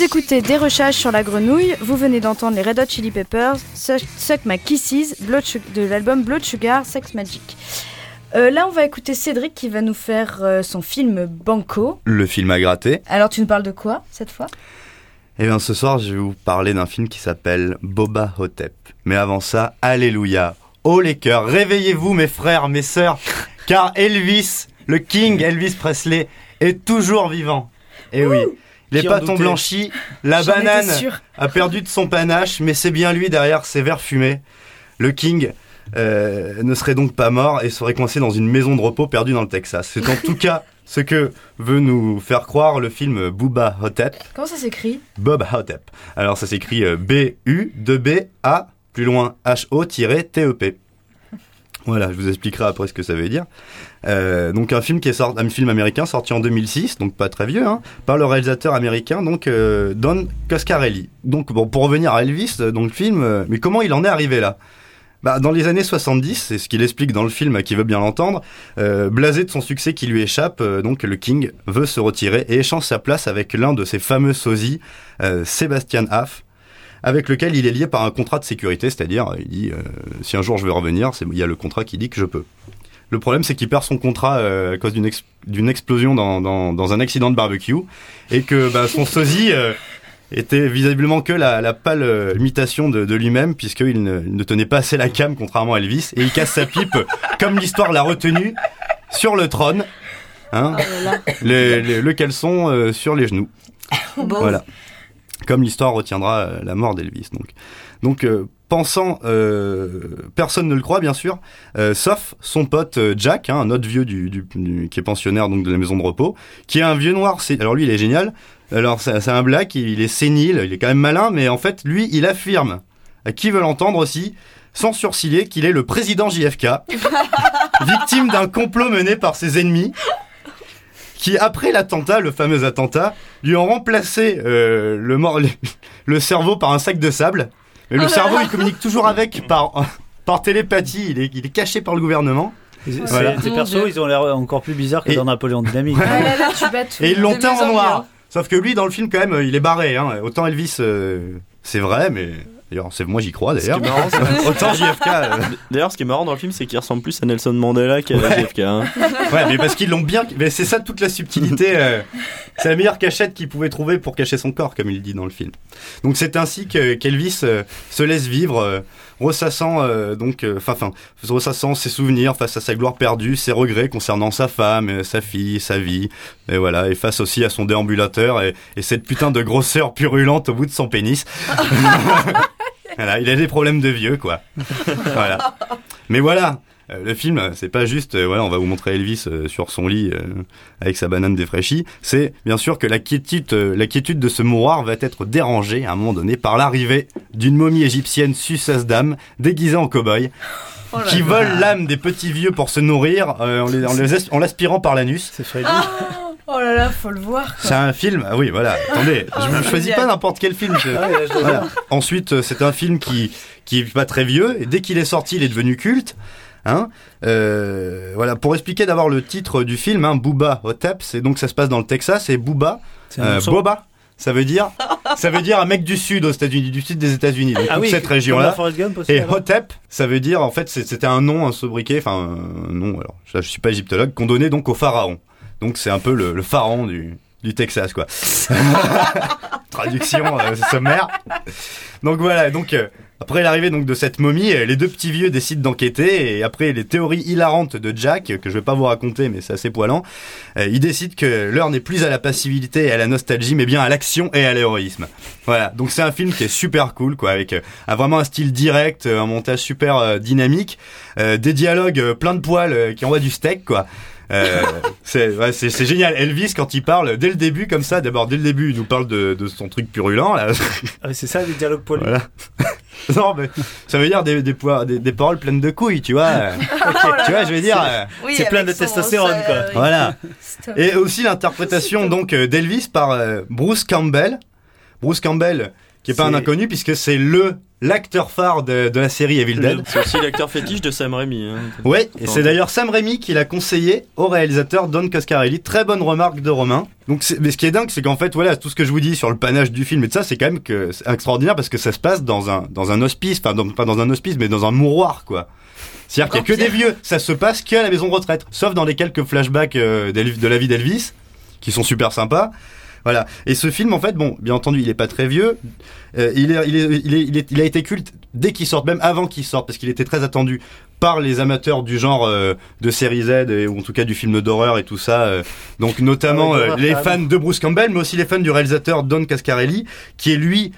Vous écoutez Des Recherches sur la grenouille. Vous venez d'entendre les Red Hot Chili Peppers, Suck, Suck My Kisses, Blood Sugar, de l'album Blood Sugar, Sex Magic. Euh, là, on va écouter Cédric qui va nous faire euh, son film Banco. Le film à gratter. Alors, tu nous parles de quoi cette fois ? Eh bien, ce soir, je vais vous parler d'un film qui s'appelle Boba Hotep. Mais avant ça, alléluia. Oh les cœurs, réveillez-vous mes frères, mes sœurs, car Elvis, le King Elvis Presley, est toujours vivant. Et oui, les pâtes ont blanchi, la J'en banane a perdu de son panache, mais c'est bien lui derrière ses verres fumés. Le King euh, ne serait donc pas mort et serait coincé dans une maison de repos perdue dans le Texas. C'est en tout cas ce que veut nous faire croire le film Bubba Hotep. Comment ça s'écrit ? Bob Hotep. Alors ça s'écrit B U deux B A plus loin H O T E P. Voilà, je vous expliquerai après ce que ça veut dire. Euh, donc un film qui est sorti, un film américain sorti en deux mille six, donc pas très vieux, hein, par le réalisateur américain donc euh, Don Coscarelli. Donc bon, pour revenir à Elvis dans le film, euh, mais comment il en est arrivé là ? Bah, dans les années soixante-dix, c'est ce qu'il explique dans le film, qui veut bien l'entendre, euh, blasé de son succès qui lui échappe, euh, donc le King veut se retirer et échange sa place avec l'un de ses fameux sosies, euh, Sebastian Haff, avec lequel il est lié par un contrat de sécurité, c'est-à-dire, il dit, euh, si un jour je veux revenir, c'est, il y a le contrat qui dit que je peux. Le problème, c'est qu'il perd son contrat euh, à cause d'une, ex- d'une explosion dans, dans, dans un accident de barbecue, et que bah, son sosie euh, était visiblement que la, la pâle euh, imitation de, de lui-même, puisqu'il ne, il ne tenait pas assez la came, contrairement à Elvis, et il casse sa pipe, comme l'histoire l'a retenu, sur le trône, hein, oh les, les, le caleçon euh, sur les genoux. Bon. Voilà. Comme l'histoire retiendra euh, la mort d'Elvis. Donc, donc euh, pensant, euh, personne ne le croit bien sûr, euh, sauf son pote euh, Jack, hein, un autre vieux du, du, du, qui est pensionnaire donc de la maison de repos, qui est un vieux noir. C'est, alors lui, il est génial. Alors c'est, c'est un black, il, il est sénile, il est quand même malin, mais en fait, lui, il affirme, à qui veut l'entendre aussi, sans sourciller, qu'il est le président J F K, victime d'un complot mené par ses ennemis, qui, après l'attentat, le fameux attentat, lui ont remplacé euh, le, mor- le cerveau par un sac de sable. Mais le oh cerveau, il communique toujours avec par, par télépathie. Il est, il est caché par le gouvernement. C'est, voilà. Ces persos, Dieu. Ils ont l'air encore plus bizarres que et, dans Napoléon Dynamite. Ah là là, tu bats tout. Et ils l'ont teint en noir. Sauf que lui, dans le film, quand même, il est barré. Hein. Autant Elvis, euh, c'est vrai, mais... D'ailleurs, c'est, moi j'y crois d'ailleurs. Ce qui est marrant, c'est... Autant J F K. Euh... D'ailleurs, ce qui est marrant dans le film, c'est qu'il ressemble plus à Nelson Mandela qu'à ouais. J F K. Hein. Ouais, mais parce qu'ils l'ont bien. Mais c'est ça toute la subtilité. Euh... C'est la meilleure cachette qu'il pouvait trouver pour cacher son corps, comme il dit dans le film. Donc c'est ainsi que qu'Elvis euh, se laisse vivre, euh, ressassant euh, donc, enfin, euh, ressassant ses souvenirs face à sa gloire perdue, ses regrets concernant sa femme, euh, sa fille, sa vie, et voilà, et face aussi à son déambulateur et, et cette putain de grosseur purulente au bout de son pénis. Voilà, il a des problèmes de vieux, quoi. Voilà. Mais voilà, euh, le film, c'est pas juste, euh, voilà, on va vous montrer Elvis euh, sur son lit euh, avec sa banane défraîchie. C'est bien sûr que la quiétude, euh, la quiétude de ce mouroir va être dérangée à un moment donné par l'arrivée d'une momie égyptienne Sussas Dame déguisée en cow-boy. Oh là qui là. Vole l'âme des petits vieux pour se nourrir euh, en, les, en, les, en l'aspirant par l'anus. C'est Freddy. Ah oh là là, faut le voir. Quoi. C'est un film. Ah oui, voilà. Attendez, oh, je ne choisis pas n'importe quel film. Je... Ah oui, là, je voilà. Ensuite, c'est un film qui qui est pas très vieux et dès qu'il est sorti, il est devenu culte. Hein euh, voilà. Pour expliquer d'abord le titre du film, hein, Bubba Hotep, c'est donc ça se passe dans le Texas et Bubba, euh, Boba. Ça veut dire, ça veut dire un mec du sud aux États-Unis, du sud des États-Unis, donc ah toute oui, cette région-là. Aussi, et Hotep, ça veut dire en fait, c'était un nom, un sobriquet, enfin un nom. Alors, je, je suis pas égyptologue, qu'on donnait donc au pharaon. Donc c'est un peu le, le pharaon du, du Texas, quoi. Traduction euh, sommaire. Donc voilà, donc euh, après l'arrivée donc de cette momie, les deux petits vieux décident d'enquêter et après les théories hilarantes de Jack, que je vais pas vous raconter mais c'est assez poilant, euh, ils décident que l'heure n'est plus à la passivité et à la nostalgie mais bien à l'action et à l'héroïsme. Voilà, donc c'est un film qui est super cool, quoi, avec euh, vraiment un style direct, un montage super euh, dynamique, euh, des dialogues euh, plein de poils euh, qui envoient du steak, quoi. Euh, c'est, ouais, c'est, c'est génial. Elvis, quand il parle, dès le début, comme ça, d'abord, dès le début, il nous parle de, de son truc purulent, là. Ah, c'est ça, les dialogues poilus. Voilà. Non, mais ça veut dire des, des, des, des paroles pleines de couilles, tu vois. Okay. Tu vois, je veux dire. C'est, oui, c'est plein de testostérone, quoi. Euh, voilà. Stop. Et aussi l'interprétation, donc, d'Elvis par euh, Bruce Campbell. Bruce Campbell, qui est pas C'est- un inconnu puisque c'est le l'acteur phare de, de la série Evil Dead. Le- C'est aussi l'acteur fétiche de Sam Raimi. Hein. Ouais, et Enfin, c'est d'ailleurs Sam Raimi qui l'a conseillé au réalisateur Don Coscarelli. Très bonne remarque de Romain. Donc, c'est- mais ce qui est dingue, c'est qu'en fait, voilà, tout ce que je vous dis sur le panache du film et de ça, c'est quand même que c'est extraordinaire parce que ça se passe dans un dans un hospice, enfin dans- pas dans un hospice, mais dans un mouroir, quoi. C'est-à-dire qu'il y a que des vieux. Ça se passe qu'à la maison de retraite, sauf dans les quelques flashbacks euh, d'Elv- de la vie d'Elvis, qui sont super sympas. Voilà. Et ce film, en fait, bon, bien entendu, il est pas très vieux. Euh, il, est, il, est, il, est, il, est, il a été culte dès qu'il sorte, même avant qu'il sorte, parce qu'il était très attendu par les amateurs du genre euh, de série Z, et, ou en tout cas du film d'horreur et tout ça. Euh, donc notamment Ah oui, euh, d'horreur, les carrément. fans de Bruce Campbell, mais aussi les fans du réalisateur Don Coscarelli, qui est lui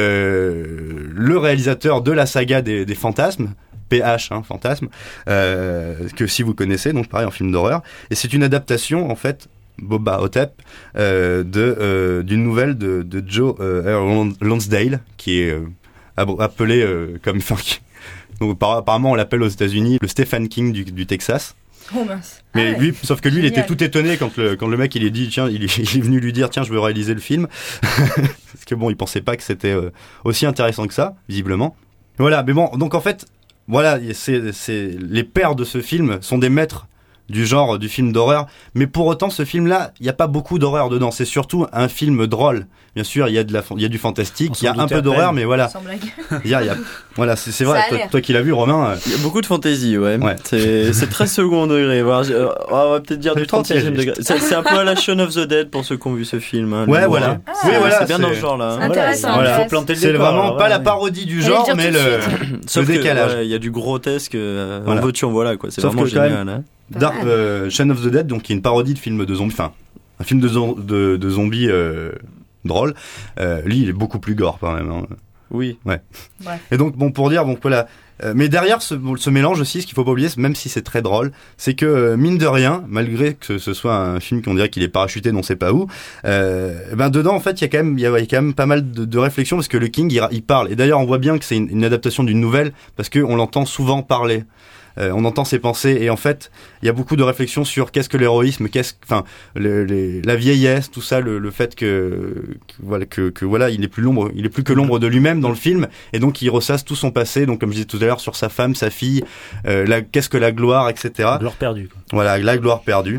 euh, le réalisateur de la saga des, des fantasmes. P H, hein, fantasme, euh, que si vous connaissez, donc pareil en film d'horreur. Et c'est une adaptation, en fait, Boba Hotep, euh, de euh, d'une nouvelle de, de Joe euh, Lonsdale, qui est euh, ab- appelé euh, comme... Enfin, qui- donc, par- apparemment, on l'appelle aux États-Unis le Stephen King du, du Texas. Oh mince. Mais Ah ouais. lui, sauf que lui, il était Génial. tout étonné quand le, quand le mec, il est dit, tiens, il est, il est venu lui dire, tiens, je veux réaliser le film. Parce que bon, il pensait pas que c'était euh, aussi intéressant que ça, visiblement. Voilà, mais bon, donc en fait, voilà, c'est, c'est, les pères de ce film sont des maîtres du genre du film d'horreur, mais pour autant ce film-là, il n'y a pas beaucoup d'horreur dedans, c'est surtout un film drôle. Bien sûr, il y a de la, il y a du fantastique, il y a un peu d'horreur, mais voilà. Sans blague. Il y a, il y a, voilà, c'est, c'est Ça vrai, a toi, l'air. toi qui l'as vu, Romain. euh, Il y a beaucoup de fantaisie, ouais. Ouais. C'est, c'est très second degré. Voilà, je- euh, on va peut-être dire C'est du trente-sixième degré. fantaisiste. C'est, c'est un peu à la Shaun of the Dead pour ceux qui ont vu ce film. Hein, Ouais, le- voilà. Ah, oui, voilà. C'est bien dans c'est- ce genre-là. C'est hein. intéressant. Voilà. Il faut planter le C'est décor, vraiment alors, pas ouais. la parodie du Fallait genre, le dire mais tout de le, suite. Sauf le que, décalage. ouais, il y a du grotesque. Euh, Voilà. En veux-tu, en voilà, quoi. C'est Sauf vraiment que quand même- génial. Hein. Dar- euh, Shaun of the Dead, donc qui est une parodie de film de zombies, enfin un film de, zo- de, de zombies euh, drôle. Euh, lui, il est beaucoup plus gore quand même. Hein. Oui. Ouais. Bref. Et donc bon pour dire donc voilà. Euh, mais derrière ce, ce mélange aussi, ce qu'il faut pas oublier, même si c'est très drôle, c'est que euh, mine de rien, malgré que ce soit un film qu'on dirait qu'il est parachuté, on sait pas où, euh, ben dedans en fait il y a quand même il y a, il y a quand même pas mal de, de réflexions parce que le King il, ra- il parle. Et d'ailleurs on voit bien que c'est une, une adaptation d'une nouvelle parce que on l'entend souvent parler. Euh, on entend ses pensées et en fait il y a beaucoup de réflexions sur qu'est-ce que l'héroïsme, qu'est-ce, enfin le, les, la vieillesse, tout ça, le, le fait que, que voilà que, que voilà il est plus l'ombre, il est plus que l'ombre de lui-même dans le film et donc il ressasse tout son passé. Donc comme je disais tout à l'heure sur sa femme, sa fille, euh, la, qu'est-ce que la gloire, et cetera. Gloire perdue, quoi. Voilà, la gloire perdue.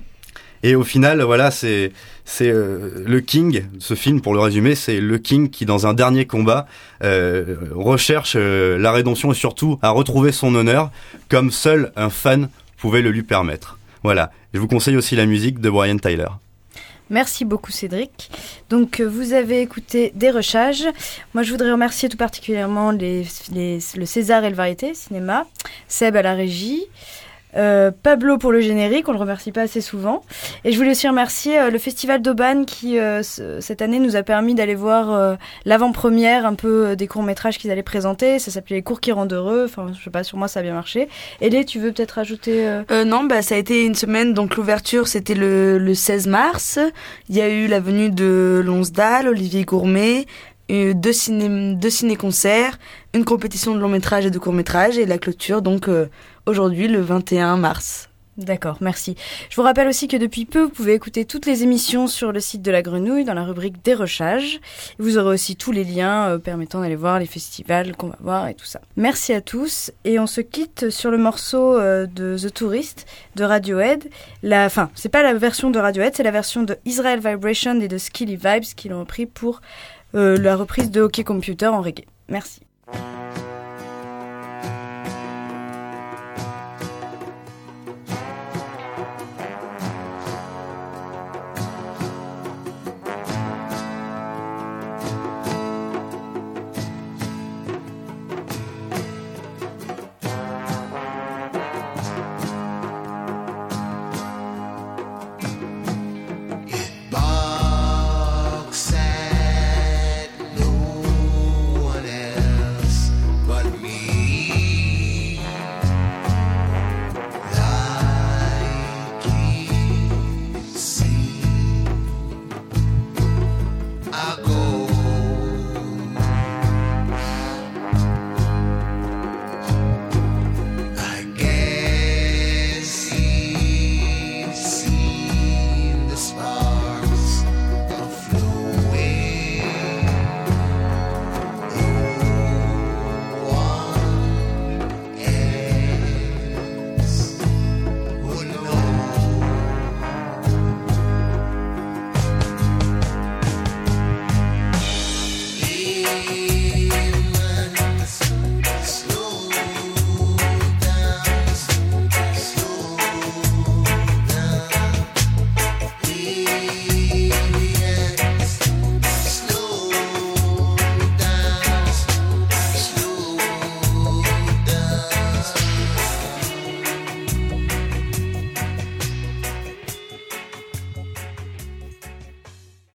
Et au final, voilà, c'est c'est euh, le King. Ce film, pour le résumer, c'est le King qui, dans un dernier combat, euh, recherche euh, la rédemption et surtout à retrouver son honneur, comme seul un fan pouvait le lui permettre. Voilà. Je vous conseille aussi la musique de Brian Tyler. Merci beaucoup Cédric. Donc euh, vous avez écouté Dérochage. Moi je voudrais remercier tout particulièrement les, les, le César et le Variété Cinéma, Seb à la régie, euh, Pablo pour le générique, on le remercie pas assez souvent. Et je voulais aussi remercier euh, le Festival d'Aubagne qui euh, c- cette année nous a permis d'aller voir euh, l'avant-première un peu euh, des courts-métrages qu'ils allaient présenter. Ça s'appelait Les cours qui rendent heureux. Enfin je sais pas, sur moi ça a bien marché. Elé, tu veux peut-être rajouter euh... Euh, non, bah, ça a été une semaine, donc l'ouverture c'était le, le seize mars. Il y a eu la venue de Lonsdale, Olivier Gourmet, euh, deux, ciné, deux ciné-concerts, une compétition de long métrage et de court métrage et la clôture donc euh, aujourd'hui le vingt et un mars. D'accord, merci. Je vous rappelle aussi que depuis peu, vous pouvez écouter toutes les émissions sur le site de La Grenouille dans la rubrique Dérochage. Vous aurez aussi tous les liens euh, permettant d'aller voir les festivals qu'on va voir et tout ça. Merci à tous et on se quitte sur le morceau euh, de The Tourist de Radiohead. La, enfin, c'est pas la version de Radiohead, c'est la version de Israel Vibration et de Skilly Vibes qui l'ont repris pour euh, la reprise de Hockey Computer en reggae. Merci.